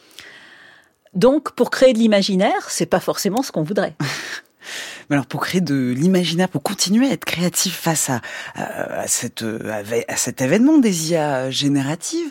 Donc, pour créer de l'imaginaire, c'est pas forcément ce qu'on voudrait. Mais alors, pour créer de l'imaginaire, pour continuer à être créatif face à, à, à, cette, à cet événement des I A génératives,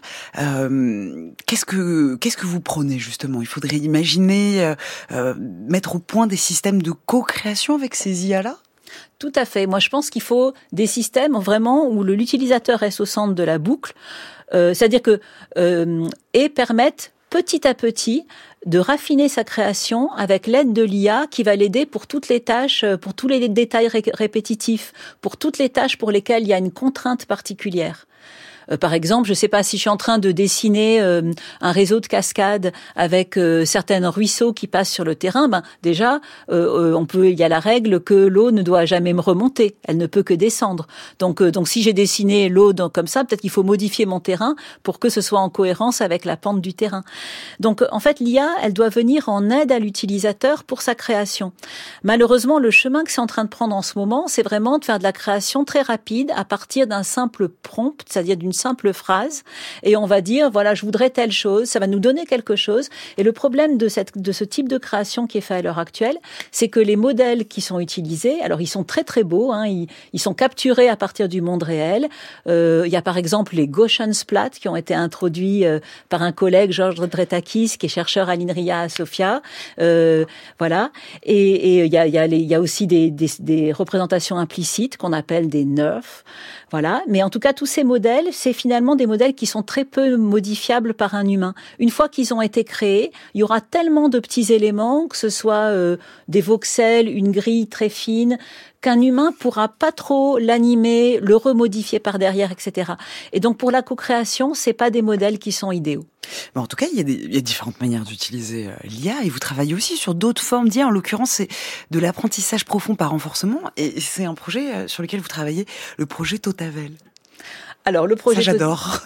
euh, qu'est-ce que qu'est-ce que vous prenez justement ? Il faudrait imaginer, euh, mettre au point des systèmes de co-création avec ces I A-là ? Tout à fait. Moi, je pense qu'il faut des systèmes vraiment où l'utilisateur reste au centre de la boucle, euh, c'est-à-dire que euh, et permettent petit à petit de raffiner sa création avec l'aide de l'I A qui va l'aider pour toutes les tâches, pour tous les détails ré- répétitifs, pour toutes les tâches pour lesquelles il y a une contrainte particulière. Euh, par exemple, je ne sais pas si je suis en train de dessiner euh, un réseau de cascades avec euh, certains ruisseaux qui passent sur le terrain. Ben déjà, euh, on peut, il y a la règle que l'eau ne doit jamais me remonter, elle ne peut que descendre. Donc, euh, donc si j'ai dessiné l'eau dans, comme ça, peut-être qu'il faut modifier mon terrain pour que ce soit en cohérence avec la pente du terrain. Donc, en fait, l'I A, elle doit venir en aide à l'utilisateur pour sa création. Malheureusement, le chemin que c'est en train de prendre en ce moment, c'est vraiment de faire de la création très rapide à partir d'un simple prompt, c'est-à-dire d'une simple phrase, et on va dire voilà, je voudrais telle chose, ça va nous donner quelque chose. Et le problème de cette de ce type de création qui est fait à l'heure actuelle, c'est que les modèles qui sont utilisés, alors ils sont très très beaux, hein, ils, ils sont capturés à partir du monde réel. Euh, il y a par exemple les Gaussian Splats qui ont été introduits euh, par un collègue, Georges Dretakis, qui est chercheur à l'INRIA à Sofia. Euh, voilà. Et, et il y a il y a les, il y a aussi des, des des représentations implicites qu'on appelle des N E R F. Voilà. Mais en tout cas, tous ces modèles, c'est finalement des modèles qui sont très peu modifiables par un humain. Une fois qu'ils ont été créés, il y aura tellement de petits éléments, que ce soit euh, des voxels, une grille très fine, qu'un humain pourra pas trop l'animer, le remodifier par derrière, et cetera. Et donc, pour la co-création, c'est pas des modèles qui sont idéaux. Mais en tout cas, il y a, des, il y a différentes manières d'utiliser l'I A et vous travaillez aussi sur d'autres formes d'I A. En l'occurrence, c'est de l'apprentissage profond par renforcement et c'est un projet sur lequel vous travaillez, le projet Totavel. Alors le projet, ça j'adore.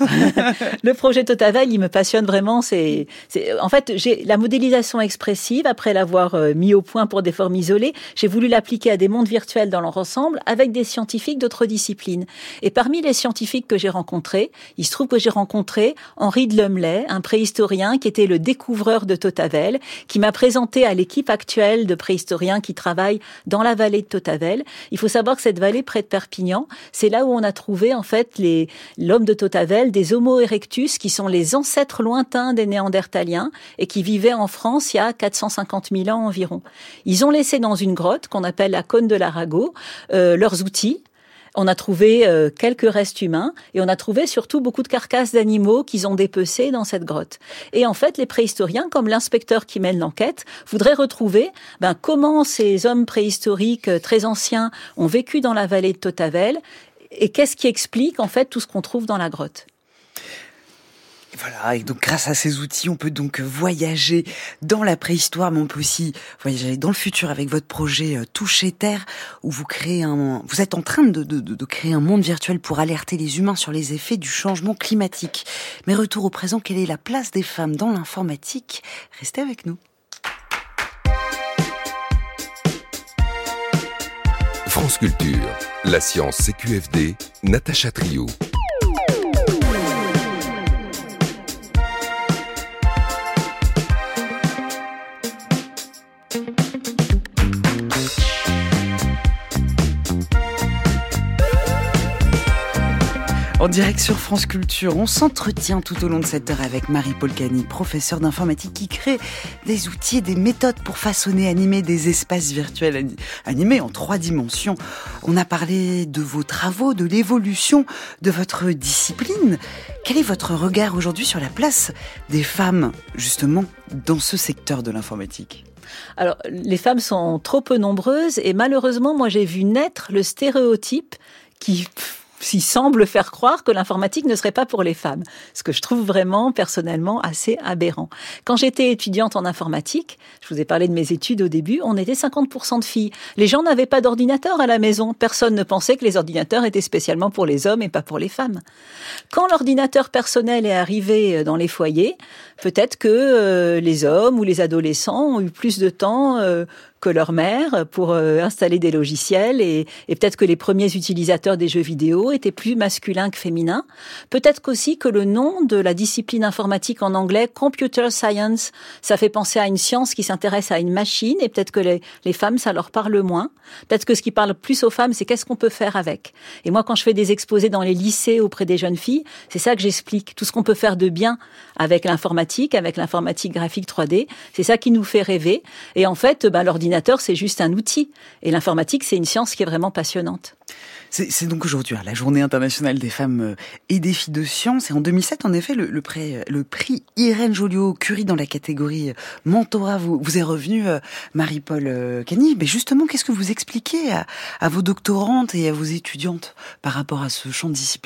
Le projet Totavel, il me passionne vraiment. C'est, c'est, en fait, j'ai la modélisation expressive. Après l'avoir euh, mis au point pour des formes isolées, j'ai voulu l'appliquer à des mondes virtuels dans leur ensemble avec des scientifiques d'autres disciplines. Et parmi les scientifiques que j'ai rencontrés, il se trouve que j'ai rencontré Henri de Lumley, un préhistorien qui était le découvreur de Totavel, qui m'a présenté à l'équipe actuelle de préhistoriens qui travaillent dans la vallée de Totavel. Il faut savoir que cette vallée près de Perpignan, c'est là où on a trouvé en fait les l'homme de Totavel, des Homo erectus, qui sont les ancêtres lointains des Néandertaliens et qui vivaient en France il y a quatre cent cinquante mille ans environ. Ils ont laissé dans une grotte qu'on appelle la cône de l'Arago euh, leurs outils. On a trouvé euh, quelques restes humains et on a trouvé surtout beaucoup de carcasses d'animaux qu'ils ont dépecées dans cette grotte. Et en fait, les préhistoriens, comme l'inspecteur qui mène l'enquête, voudraient retrouver ben, comment ces hommes préhistoriques euh, très anciens ont vécu dans la vallée de Totavel. Et qu'est-ce qui explique, en fait, tout ce qu'on trouve dans la grotte ? Voilà, et donc grâce à ces outils, on peut donc voyager dans la préhistoire, mais on peut aussi voyager dans le futur avec votre projet euh, Toucher Terre, où vous créez un, vous êtes en train de, de, de créer un monde virtuel pour alerter les humains sur les effets du changement climatique. Mais retour au présent, quelle est la place des femmes dans l'informatique? Restez avec nous. France Culture, la science C Q F D, Natacha Triou. En direct sur France Culture, on s'entretient tout au long de cette heure avec Marie-Paule Cany, professeure d'informatique qui crée des outils et des méthodes pour façonner, animer des espaces virtuels animés en trois dimensions. On a parlé de vos travaux, de l'évolution de votre discipline. Quel est votre regard aujourd'hui sur la place des femmes, justement, dans ce secteur de l'informatique ? Alors, les femmes sont trop peu nombreuses et malheureusement, moi j'ai vu naître le stéréotype qui s'y semble faire croire que l'informatique ne serait pas pour les femmes. Ce que je trouve vraiment, personnellement, assez aberrant. Quand j'étais étudiante en informatique, je vous ai parlé de mes études au début, on était cinquante pour cent de filles. Les gens n'avaient pas d'ordinateur à la maison. Personne ne pensait que les ordinateurs étaient spécialement pour les hommes et pas pour les femmes. Quand l'ordinateur personnel est arrivé dans les foyers, peut-être que euh, les hommes ou les adolescents ont eu plus de temps euh, que leur mère pour euh, installer des logiciels et, et peut-être que les premiers utilisateurs des jeux vidéo étaient plus masculins que féminins. Peut-être qu'aussi que le nom de la discipline informatique en anglais, computer science, ça fait penser à une science qui s'intéresse à une machine et peut-être que les, les femmes, ça leur parle moins. Peut-être que ce qui parle plus aux femmes, c'est qu'est-ce qu'on peut faire avec. Et moi, quand je fais des exposés dans les lycées auprès des jeunes filles, c'est ça que j'explique. Tout ce qu'on peut faire de bien avec l'informatique, avec l'informatique graphique trois D, c'est ça qui nous fait rêver. Et en fait, ben, l'ordinateur L'ordinateur, c'est juste un outil. Et l'informatique, c'est une science qui est vraiment passionnante. C'est, c'est donc aujourd'hui la journée internationale des femmes et des filles de science. Et en deux mille sept, en effet, le, le, prix, le prix Irène Joliot-Curie dans la catégorie mentorat vous, vous est revenu, Marie-Paule Cany. Mais justement, qu'est-ce que vous expliquez à, à vos doctorantes et à vos étudiantes par rapport à ce champ disciplinaire ?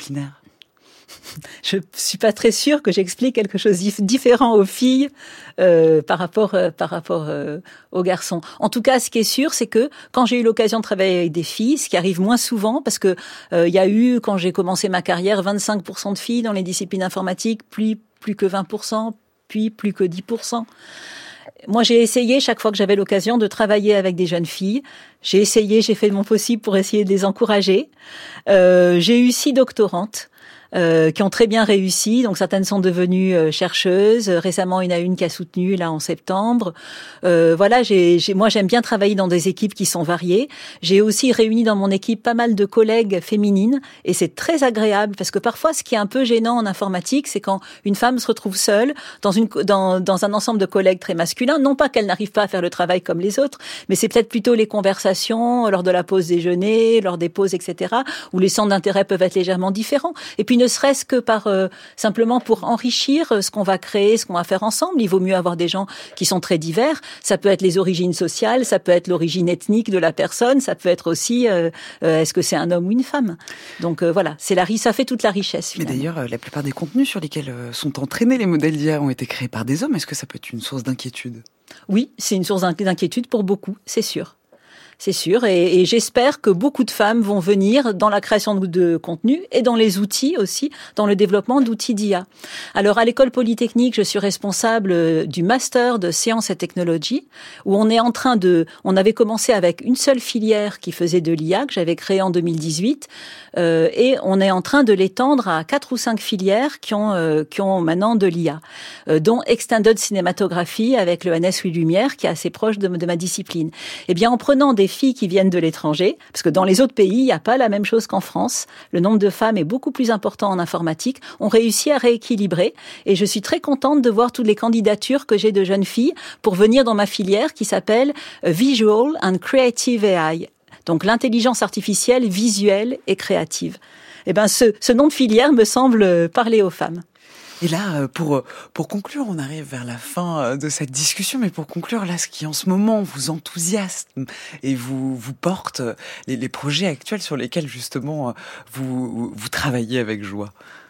Je suis pas très sûre que j'explique quelque chose de différent aux filles euh, par rapport euh, par rapport euh, aux garçons. En tout cas, ce qui est sûr, c'est que quand j'ai eu l'occasion de travailler avec des filles, ce qui arrive moins souvent, parce que euh, il y a eu, quand j'ai commencé ma carrière, vingt-cinq pour cent de filles dans les disciplines informatiques, puis plus que vingt pour cent, puis plus que dix pour cent. Moi, j'ai essayé, chaque fois que j'avais l'occasion, de travailler avec des jeunes filles. J'ai essayé, j'ai fait de mon possible pour essayer de les encourager. Euh, j'ai eu six doctorantes. Euh, qui ont très bien réussi. Donc certaines sont devenues euh, chercheuses. Récemment, il y en a une qui a soutenu là en septembre. Euh, voilà, j'ai, j'ai, moi j'aime bien travailler dans des équipes qui sont variées. J'ai aussi réuni dans mon équipe pas mal de collègues féminines et c'est très agréable parce que parfois, ce qui est un peu gênant en informatique, c'est quand une femme se retrouve seule dans une dans dans un ensemble de collègues très masculins. Non pas qu'elle n'arrive pas à faire le travail comme les autres, mais c'est peut-être plutôt les conversations lors de la pause déjeuner, lors des pauses, et cetera, où les centres d'intérêt peuvent être légèrement différents. Et puis ne serait-ce que par euh, simplement pour enrichir ce qu'on va créer, ce qu'on va faire ensemble. Il vaut mieux avoir des gens qui sont très divers. Ça peut être les origines sociales, ça peut être l'origine ethnique de la personne, ça peut être aussi euh, euh, est-ce que c'est un homme ou une femme. Donc euh, voilà, c'est la ça fait toute la richesse. Finalement. Mais d'ailleurs, euh, la plupart des contenus sur lesquels euh, sont entraînés les modèles d'I A ont été créés par des hommes. Est-ce que ça peut être une source d'inquiétude ? Oui, c'est une source d'inquiétude pour beaucoup, c'est sûr. C'est sûr, et, et j'espère que beaucoup de femmes vont venir dans la création de, de contenu et dans les outils aussi, dans le développement d'outils d'I A. Alors à l'école polytechnique, je suis responsable du master de sciences et technologies, où on est en train de, on avait commencé avec une seule filière qui faisait de l'I A que j'avais créée en deux mille dix-huit, euh, et on est en train de l'étendre à quatre ou cinq filières qui ont euh, qui ont maintenant de l'I A, euh, dont Extended Cinematography avec le N S Louis Lumière qui est assez proche de, de ma discipline. Eh bien, en prenant des filles qui viennent de l'étranger, parce que dans les autres pays, il n'y a pas la même chose qu'en France. Le nombre de femmes est beaucoup plus important en informatique. On réussit à rééquilibrer et je suis très contente de voir toutes les candidatures que j'ai de jeunes filles pour venir dans ma filière qui s'appelle Visual and Creative A I. Donc l'intelligence artificielle visuelle et créative. Eh ben ce, ce nom de filière me semble parler aux femmes. Et là, pour pour conclure, on arrive vers la fin de cette discussion, mais pour conclure, là, ce qui en ce moment vous enthousiasme et vous vous porte, les, les projets actuels sur lesquels justement vous vous travaillez avec joie.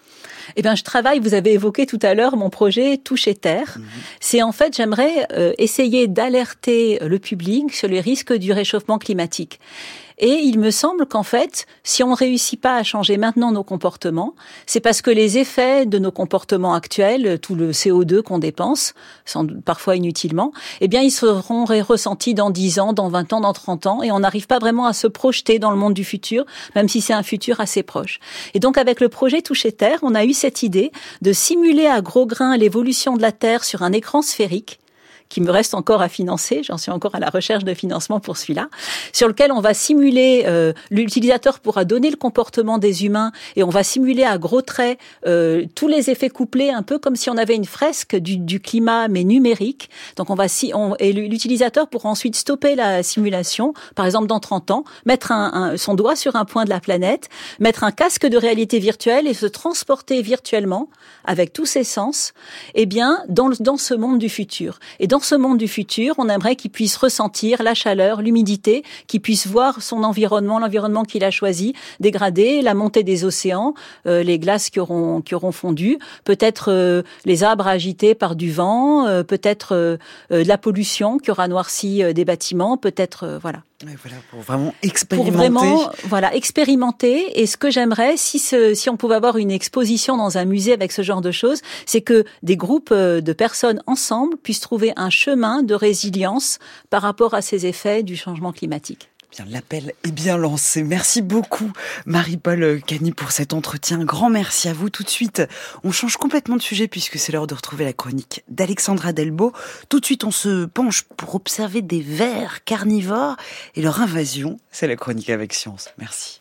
Eh bien, je travaille, vous avez évoqué tout à l'heure mon projet Toucher Terre. Mmh. C'est en fait, j'aimerais euh, essayer d'alerter le public sur les risques du réchauffement climatique. Et il me semble qu'en fait, si on ne réussit pas à changer maintenant nos comportements, c'est parce que les effets de nos comportements actuels, tout le C O deux qu'on dépense, sans, parfois inutilement, eh bien, ils seront ressentis dans dix ans, dans vingt ans, dans trente ans, et on n'arrive pas vraiment à se projeter dans le monde du futur, même si c'est un futur assez proche. Et donc, avec le projet Toucher Terre, on a eu cette idée de simuler à gros grains l'évolution de la Terre sur un écran sphérique, qui me reste encore à financer, j'en suis encore à la recherche de financement pour celui-là, sur lequel on va simuler, euh, l'utilisateur pourra donner le comportement des humains et on va simuler à gros traits euh, tous les effets couplés, un peu comme si on avait une fresque du, du climat, mais numérique. Donc on va si, on, et l'utilisateur pourra ensuite stopper la simulation, par exemple dans trente ans, mettre un, un, son doigt sur un point de la planète, mettre un casque de réalité virtuelle et se transporter virtuellement avec tous ses sens, eh bien, dans, dans ce monde du futur. Et dans ce monde du futur, on aimerait qu'il puisse ressentir la chaleur, l'humidité, qu'il puisse voir son environnement, l'environnement qu'il a choisi, dégradé, la montée des océans, euh, les glaces qui auront, qui auront fondu, peut-être euh, les arbres agités par du vent, euh, peut-être euh, euh, de la pollution qui aura noirci euh, des bâtiments, peut-être, euh, voilà. Et voilà, pour vraiment expérimenter. Pour vraiment, voilà, expérimenter. Et ce que j'aimerais, si ce, si on pouvait avoir une exposition dans un musée avec ce genre de choses, c'est que des groupes de personnes ensemble puissent trouver un chemin de résilience par rapport à ces effets du changement climatique. Bien, l'appel est bien lancé. Merci beaucoup, Marie-Paule Cany, pour cet entretien. Grand merci à vous. Tout de suite, on change complètement de sujet puisque c'est l'heure de retrouver la chronique d'Alexandra Delbo. Tout de suite, on se penche pour observer des vers carnivores et leur invasion. C'est la chronique avec Science. Merci.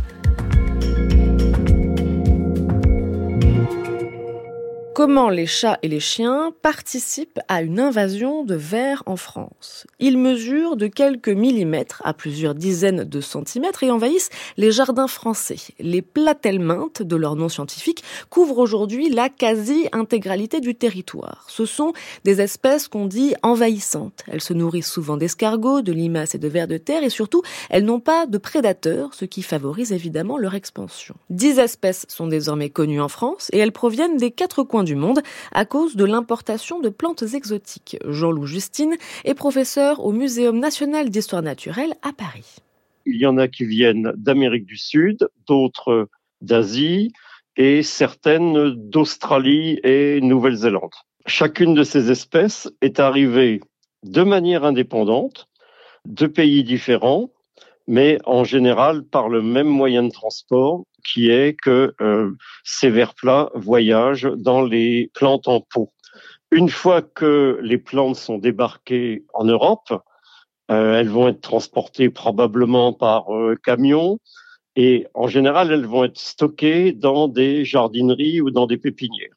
Comment les chats et les chiens participent à une invasion de vers en France. Ils mesurent de quelques millimètres à plusieurs dizaines de centimètres et envahissent les jardins français. Les platelmintes, de leur nom scientifique, couvrent aujourd'hui la quasi-intégralité du territoire. Ce sont des espèces qu'on dit envahissantes. Elles se nourrissent souvent d'escargots, de limaces et de vers de terre et surtout, elles n'ont pas de prédateurs, ce qui favorise évidemment leur expansion. Dix espèces sont désormais connues en France et elles proviennent des quatre coins du monde à cause de l'importation de plantes exotiques. Jean-Loup Justine est professeur au Muséum national d'histoire naturelle à Paris. Il y en a qui viennent d'Amérique du Sud, d'autres d'Asie et certaines d'Australie et Nouvelle-Zélande. Chacune de ces espèces est arrivée de manière indépendante, de pays différents, mais en général par le même moyen de transport, qui est que euh, ces vers plats voyagent dans les plantes en pot. Une fois que les plantes sont débarquées en Europe, euh, elles vont être transportées probablement par euh, camion et en général, elles vont être stockées dans des jardineries ou dans des pépinières.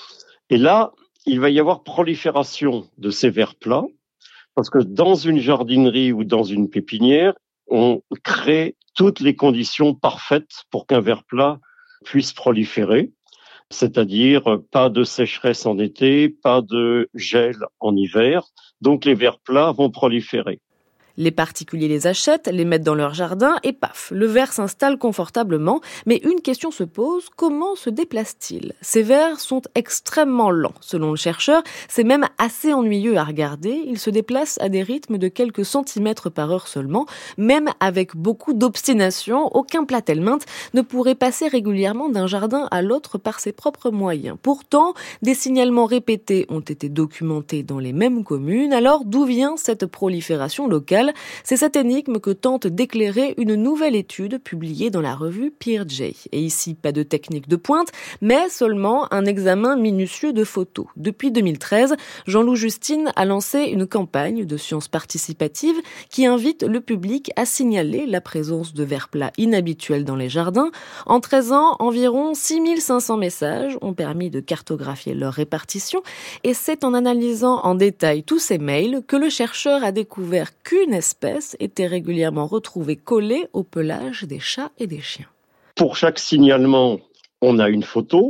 Et là, il va y avoir prolifération de ces vers plats parce que dans une jardinerie ou dans une pépinière, on crée toutes les conditions parfaites pour qu'un ver plat puisse proliférer, c'est-à-dire pas de sécheresse en été, pas de gel en hiver, donc les vers plats vont proliférer. Les particuliers les achètent, les mettent dans leur jardin et paf, le ver s'installe confortablement. Mais une question se pose, comment se déplacent-ils ? Ces vers sont extrêmement lents. Selon le chercheur, c'est même assez ennuyeux à regarder. Ils se déplacent à des rythmes de quelques centimètres par heure seulement. Même avec beaucoup d'obstination, aucun platelminthe ne pourrait passer régulièrement d'un jardin à l'autre par ses propres moyens. Pourtant, des signalements répétés ont été documentés dans les mêmes communes. Alors, d'où vient cette prolifération locale ? C'est cette énigme que tente d'éclairer une nouvelle étude publiée dans la revue Peerjay. Et ici, pas de technique de pointe, mais seulement un examen minutieux de photos. Depuis deux mille treize, Jean-Loup Justine a lancé une campagne de sciences participatives qui invite le public à signaler la présence de vers plats inhabituels dans les jardins. En treize ans, environ six mille cinq cents messages ont permis de cartographier leur répartition. Et c'est en analysant en détail tous ces mails que le chercheur a découvert qu'une espèce était régulièrement retrouvée collée au pelage des chats et des chiens. Pour chaque signalement, on a une photo.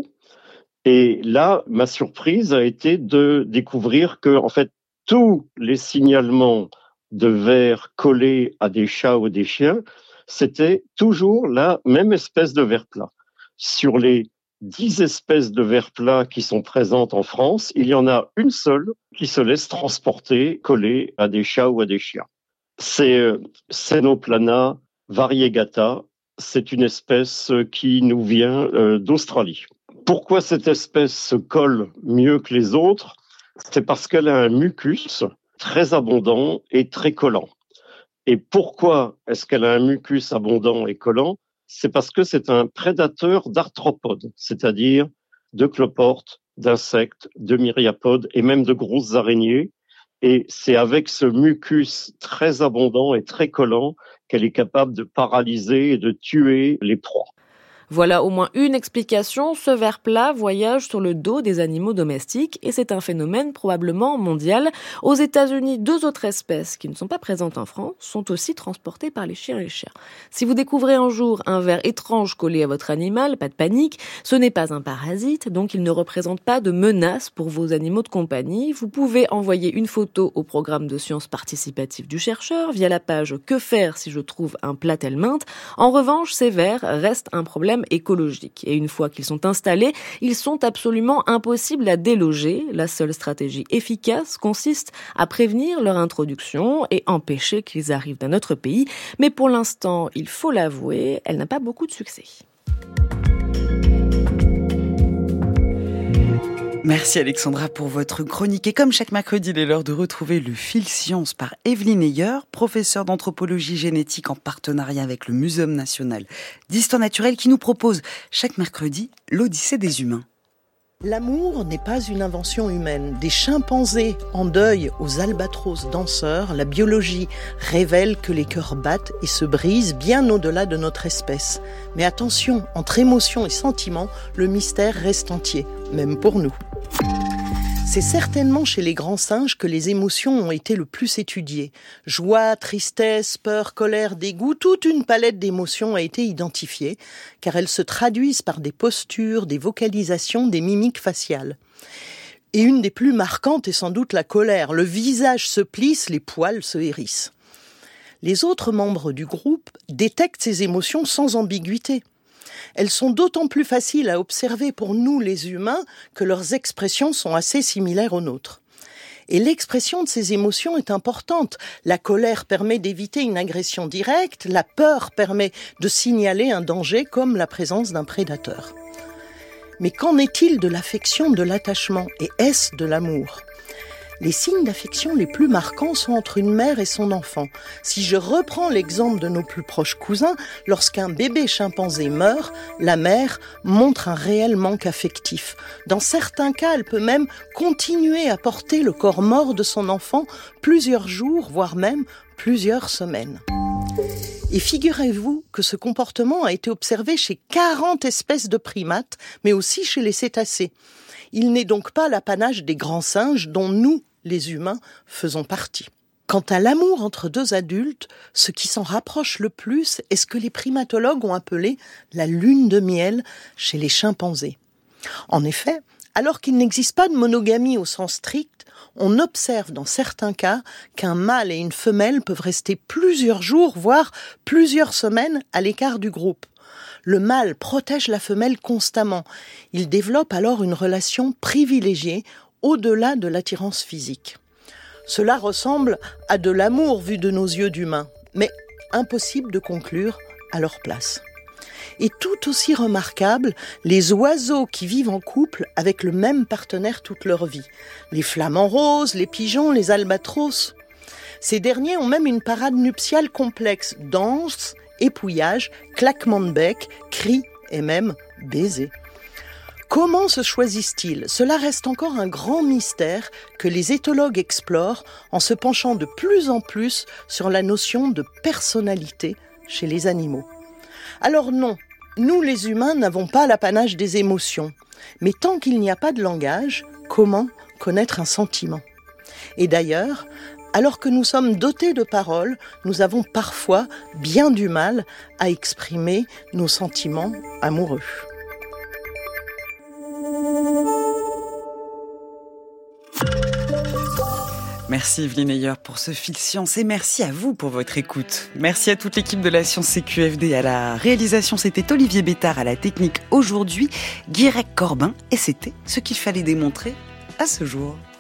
Et là, ma surprise a été de découvrir que, en fait, tous les signalements de vers collés à des chats ou des chiens, c'était toujours la même espèce de ver plat. Sur les dix espèces de vers plats qui sont présentes en France, il y en a une seule qui se laisse transporter, coller à des chats ou à des chiens. C'est euh, Cenoplana variegata. C'est une espèce qui nous vient euh, d'Australie. Pourquoi cette espèce se colle mieux que les autres ? C'est parce qu'elle a un mucus très abondant et très collant. Et pourquoi est-ce qu'elle a un mucus abondant et collant ? C'est parce que c'est un prédateur d'arthropodes, c'est-à-dire de cloportes, d'insectes, de myriapodes et même de grosses araignées. Et c'est avec ce mucus très abondant et très collant qu'elle est capable de paralyser et de tuer les proies. Voilà au moins une explication, ce ver plat voyage sur le dos des animaux domestiques et c'est un phénomène probablement mondial. Aux États-Unis, deux autres espèces qui ne sont pas présentes en France sont aussi transportées par les chiens et les chats. Si vous découvrez un jour un ver étrange collé à votre animal, pas de panique, ce n'est pas un parasite, donc il ne représente pas de menace pour vos animaux de compagnie. Vous pouvez envoyer une photo au programme de sciences participatives du chercheur via la page « Que faire si je trouve un plat Telmint ». En revanche, ces vers restent un problème écologique. Et une fois qu'ils sont installés, ils sont absolument impossibles à déloger. La seule stratégie efficace consiste à prévenir leur introduction et empêcher qu'ils arrivent dans notre pays. Mais pour l'instant, il faut l'avouer, elle n'a pas beaucoup de succès. Merci Alexandra pour votre chronique. Et comme chaque mercredi, il est l'heure de retrouver le fil science par Evelyne Heyer, professeure d'anthropologie génétique en partenariat avec le Muséum national d'histoire naturelle, qui nous propose chaque mercredi l'Odyssée des humains. L'amour n'est pas une invention humaine. Des chimpanzés en deuil aux albatros danseurs, la biologie révèle que les cœurs battent et se brisent bien au-delà de notre espèce. Mais attention, entre émotion et sentiment, le mystère reste entier, même pour nous. C'est certainement chez les grands singes que les émotions ont été le plus étudiées. Joie, tristesse, peur, colère, dégoût, toute une palette d'émotions a été identifiée, car elles se traduisent par des postures, des vocalisations, des mimiques faciales. Et une des plus marquantes est sans doute la colère. Le visage se plisse, les poils se hérissent. Les autres membres du groupe détectent ces émotions sans ambiguïté. Elles sont d'autant plus faciles à observer pour nous les humains que leurs expressions sont assez similaires aux nôtres. Et l'expression de ces émotions est importante. La colère permet d'éviter une agression directe, la peur permet de signaler un danger comme la présence d'un prédateur. Mais qu'en est-il de l'affection, de l'attachement ? Et est-ce de l'amour ? Les signes d'affection les plus marquants sont entre une mère et son enfant. Si je reprends l'exemple de nos plus proches cousins, lorsqu'un bébé chimpanzé meurt, la mère montre un réel manque affectif. Dans certains cas, elle peut même continuer à porter le corps mort de son enfant plusieurs jours, voire même plusieurs semaines. Et figurez-vous que ce comportement a été observé chez quarante espèces de primates, mais aussi chez les cétacés. Il n'est donc pas l'apanage des grands singes dont nous, les humains, faisons partie. Quant à l'amour entre deux adultes, ce qui s'en rapproche le plus est ce que les primatologues ont appelé la lune de miel chez les chimpanzés. En effet, alors qu'il n'existe pas de monogamie au sens strict, on observe dans certains cas qu'un mâle et une femelle peuvent rester plusieurs jours, voire plusieurs semaines à l'écart du groupe. Le mâle protège la femelle constamment. Il développe alors une relation privilégiée au-delà de l'attirance physique. Cela ressemble à de l'amour vu de nos yeux d'humains, mais impossible de conclure à leur place. Et tout aussi remarquable, les oiseaux qui vivent en couple avec le même partenaire toute leur vie. Les flamants roses, les pigeons, les albatros. Ces derniers ont même une parade nuptiale complexe, danse, épouillage, claquement de bec, cris et même baisers. Comment se choisissent-ils ? Cela reste encore un grand mystère que les éthologues explorent en se penchant de plus en plus sur la notion de personnalité chez les animaux. Alors non, nous les humains n'avons pas l'apanage des émotions, mais tant qu'il n'y a pas de langage, comment connaître un sentiment ? Et d'ailleurs, alors que nous sommes dotés de paroles, nous avons parfois bien du mal à exprimer nos sentiments amoureux. Merci Evelyne Ayer pour ce fil science et merci à vous pour votre écoute. Merci à toute l'équipe de la Science C Q F D. À la réalisation, c'était Olivier Bétard, à la technique aujourd'hui, Guirec Corbin, et c'était ce qu'il fallait démontrer à ce jour.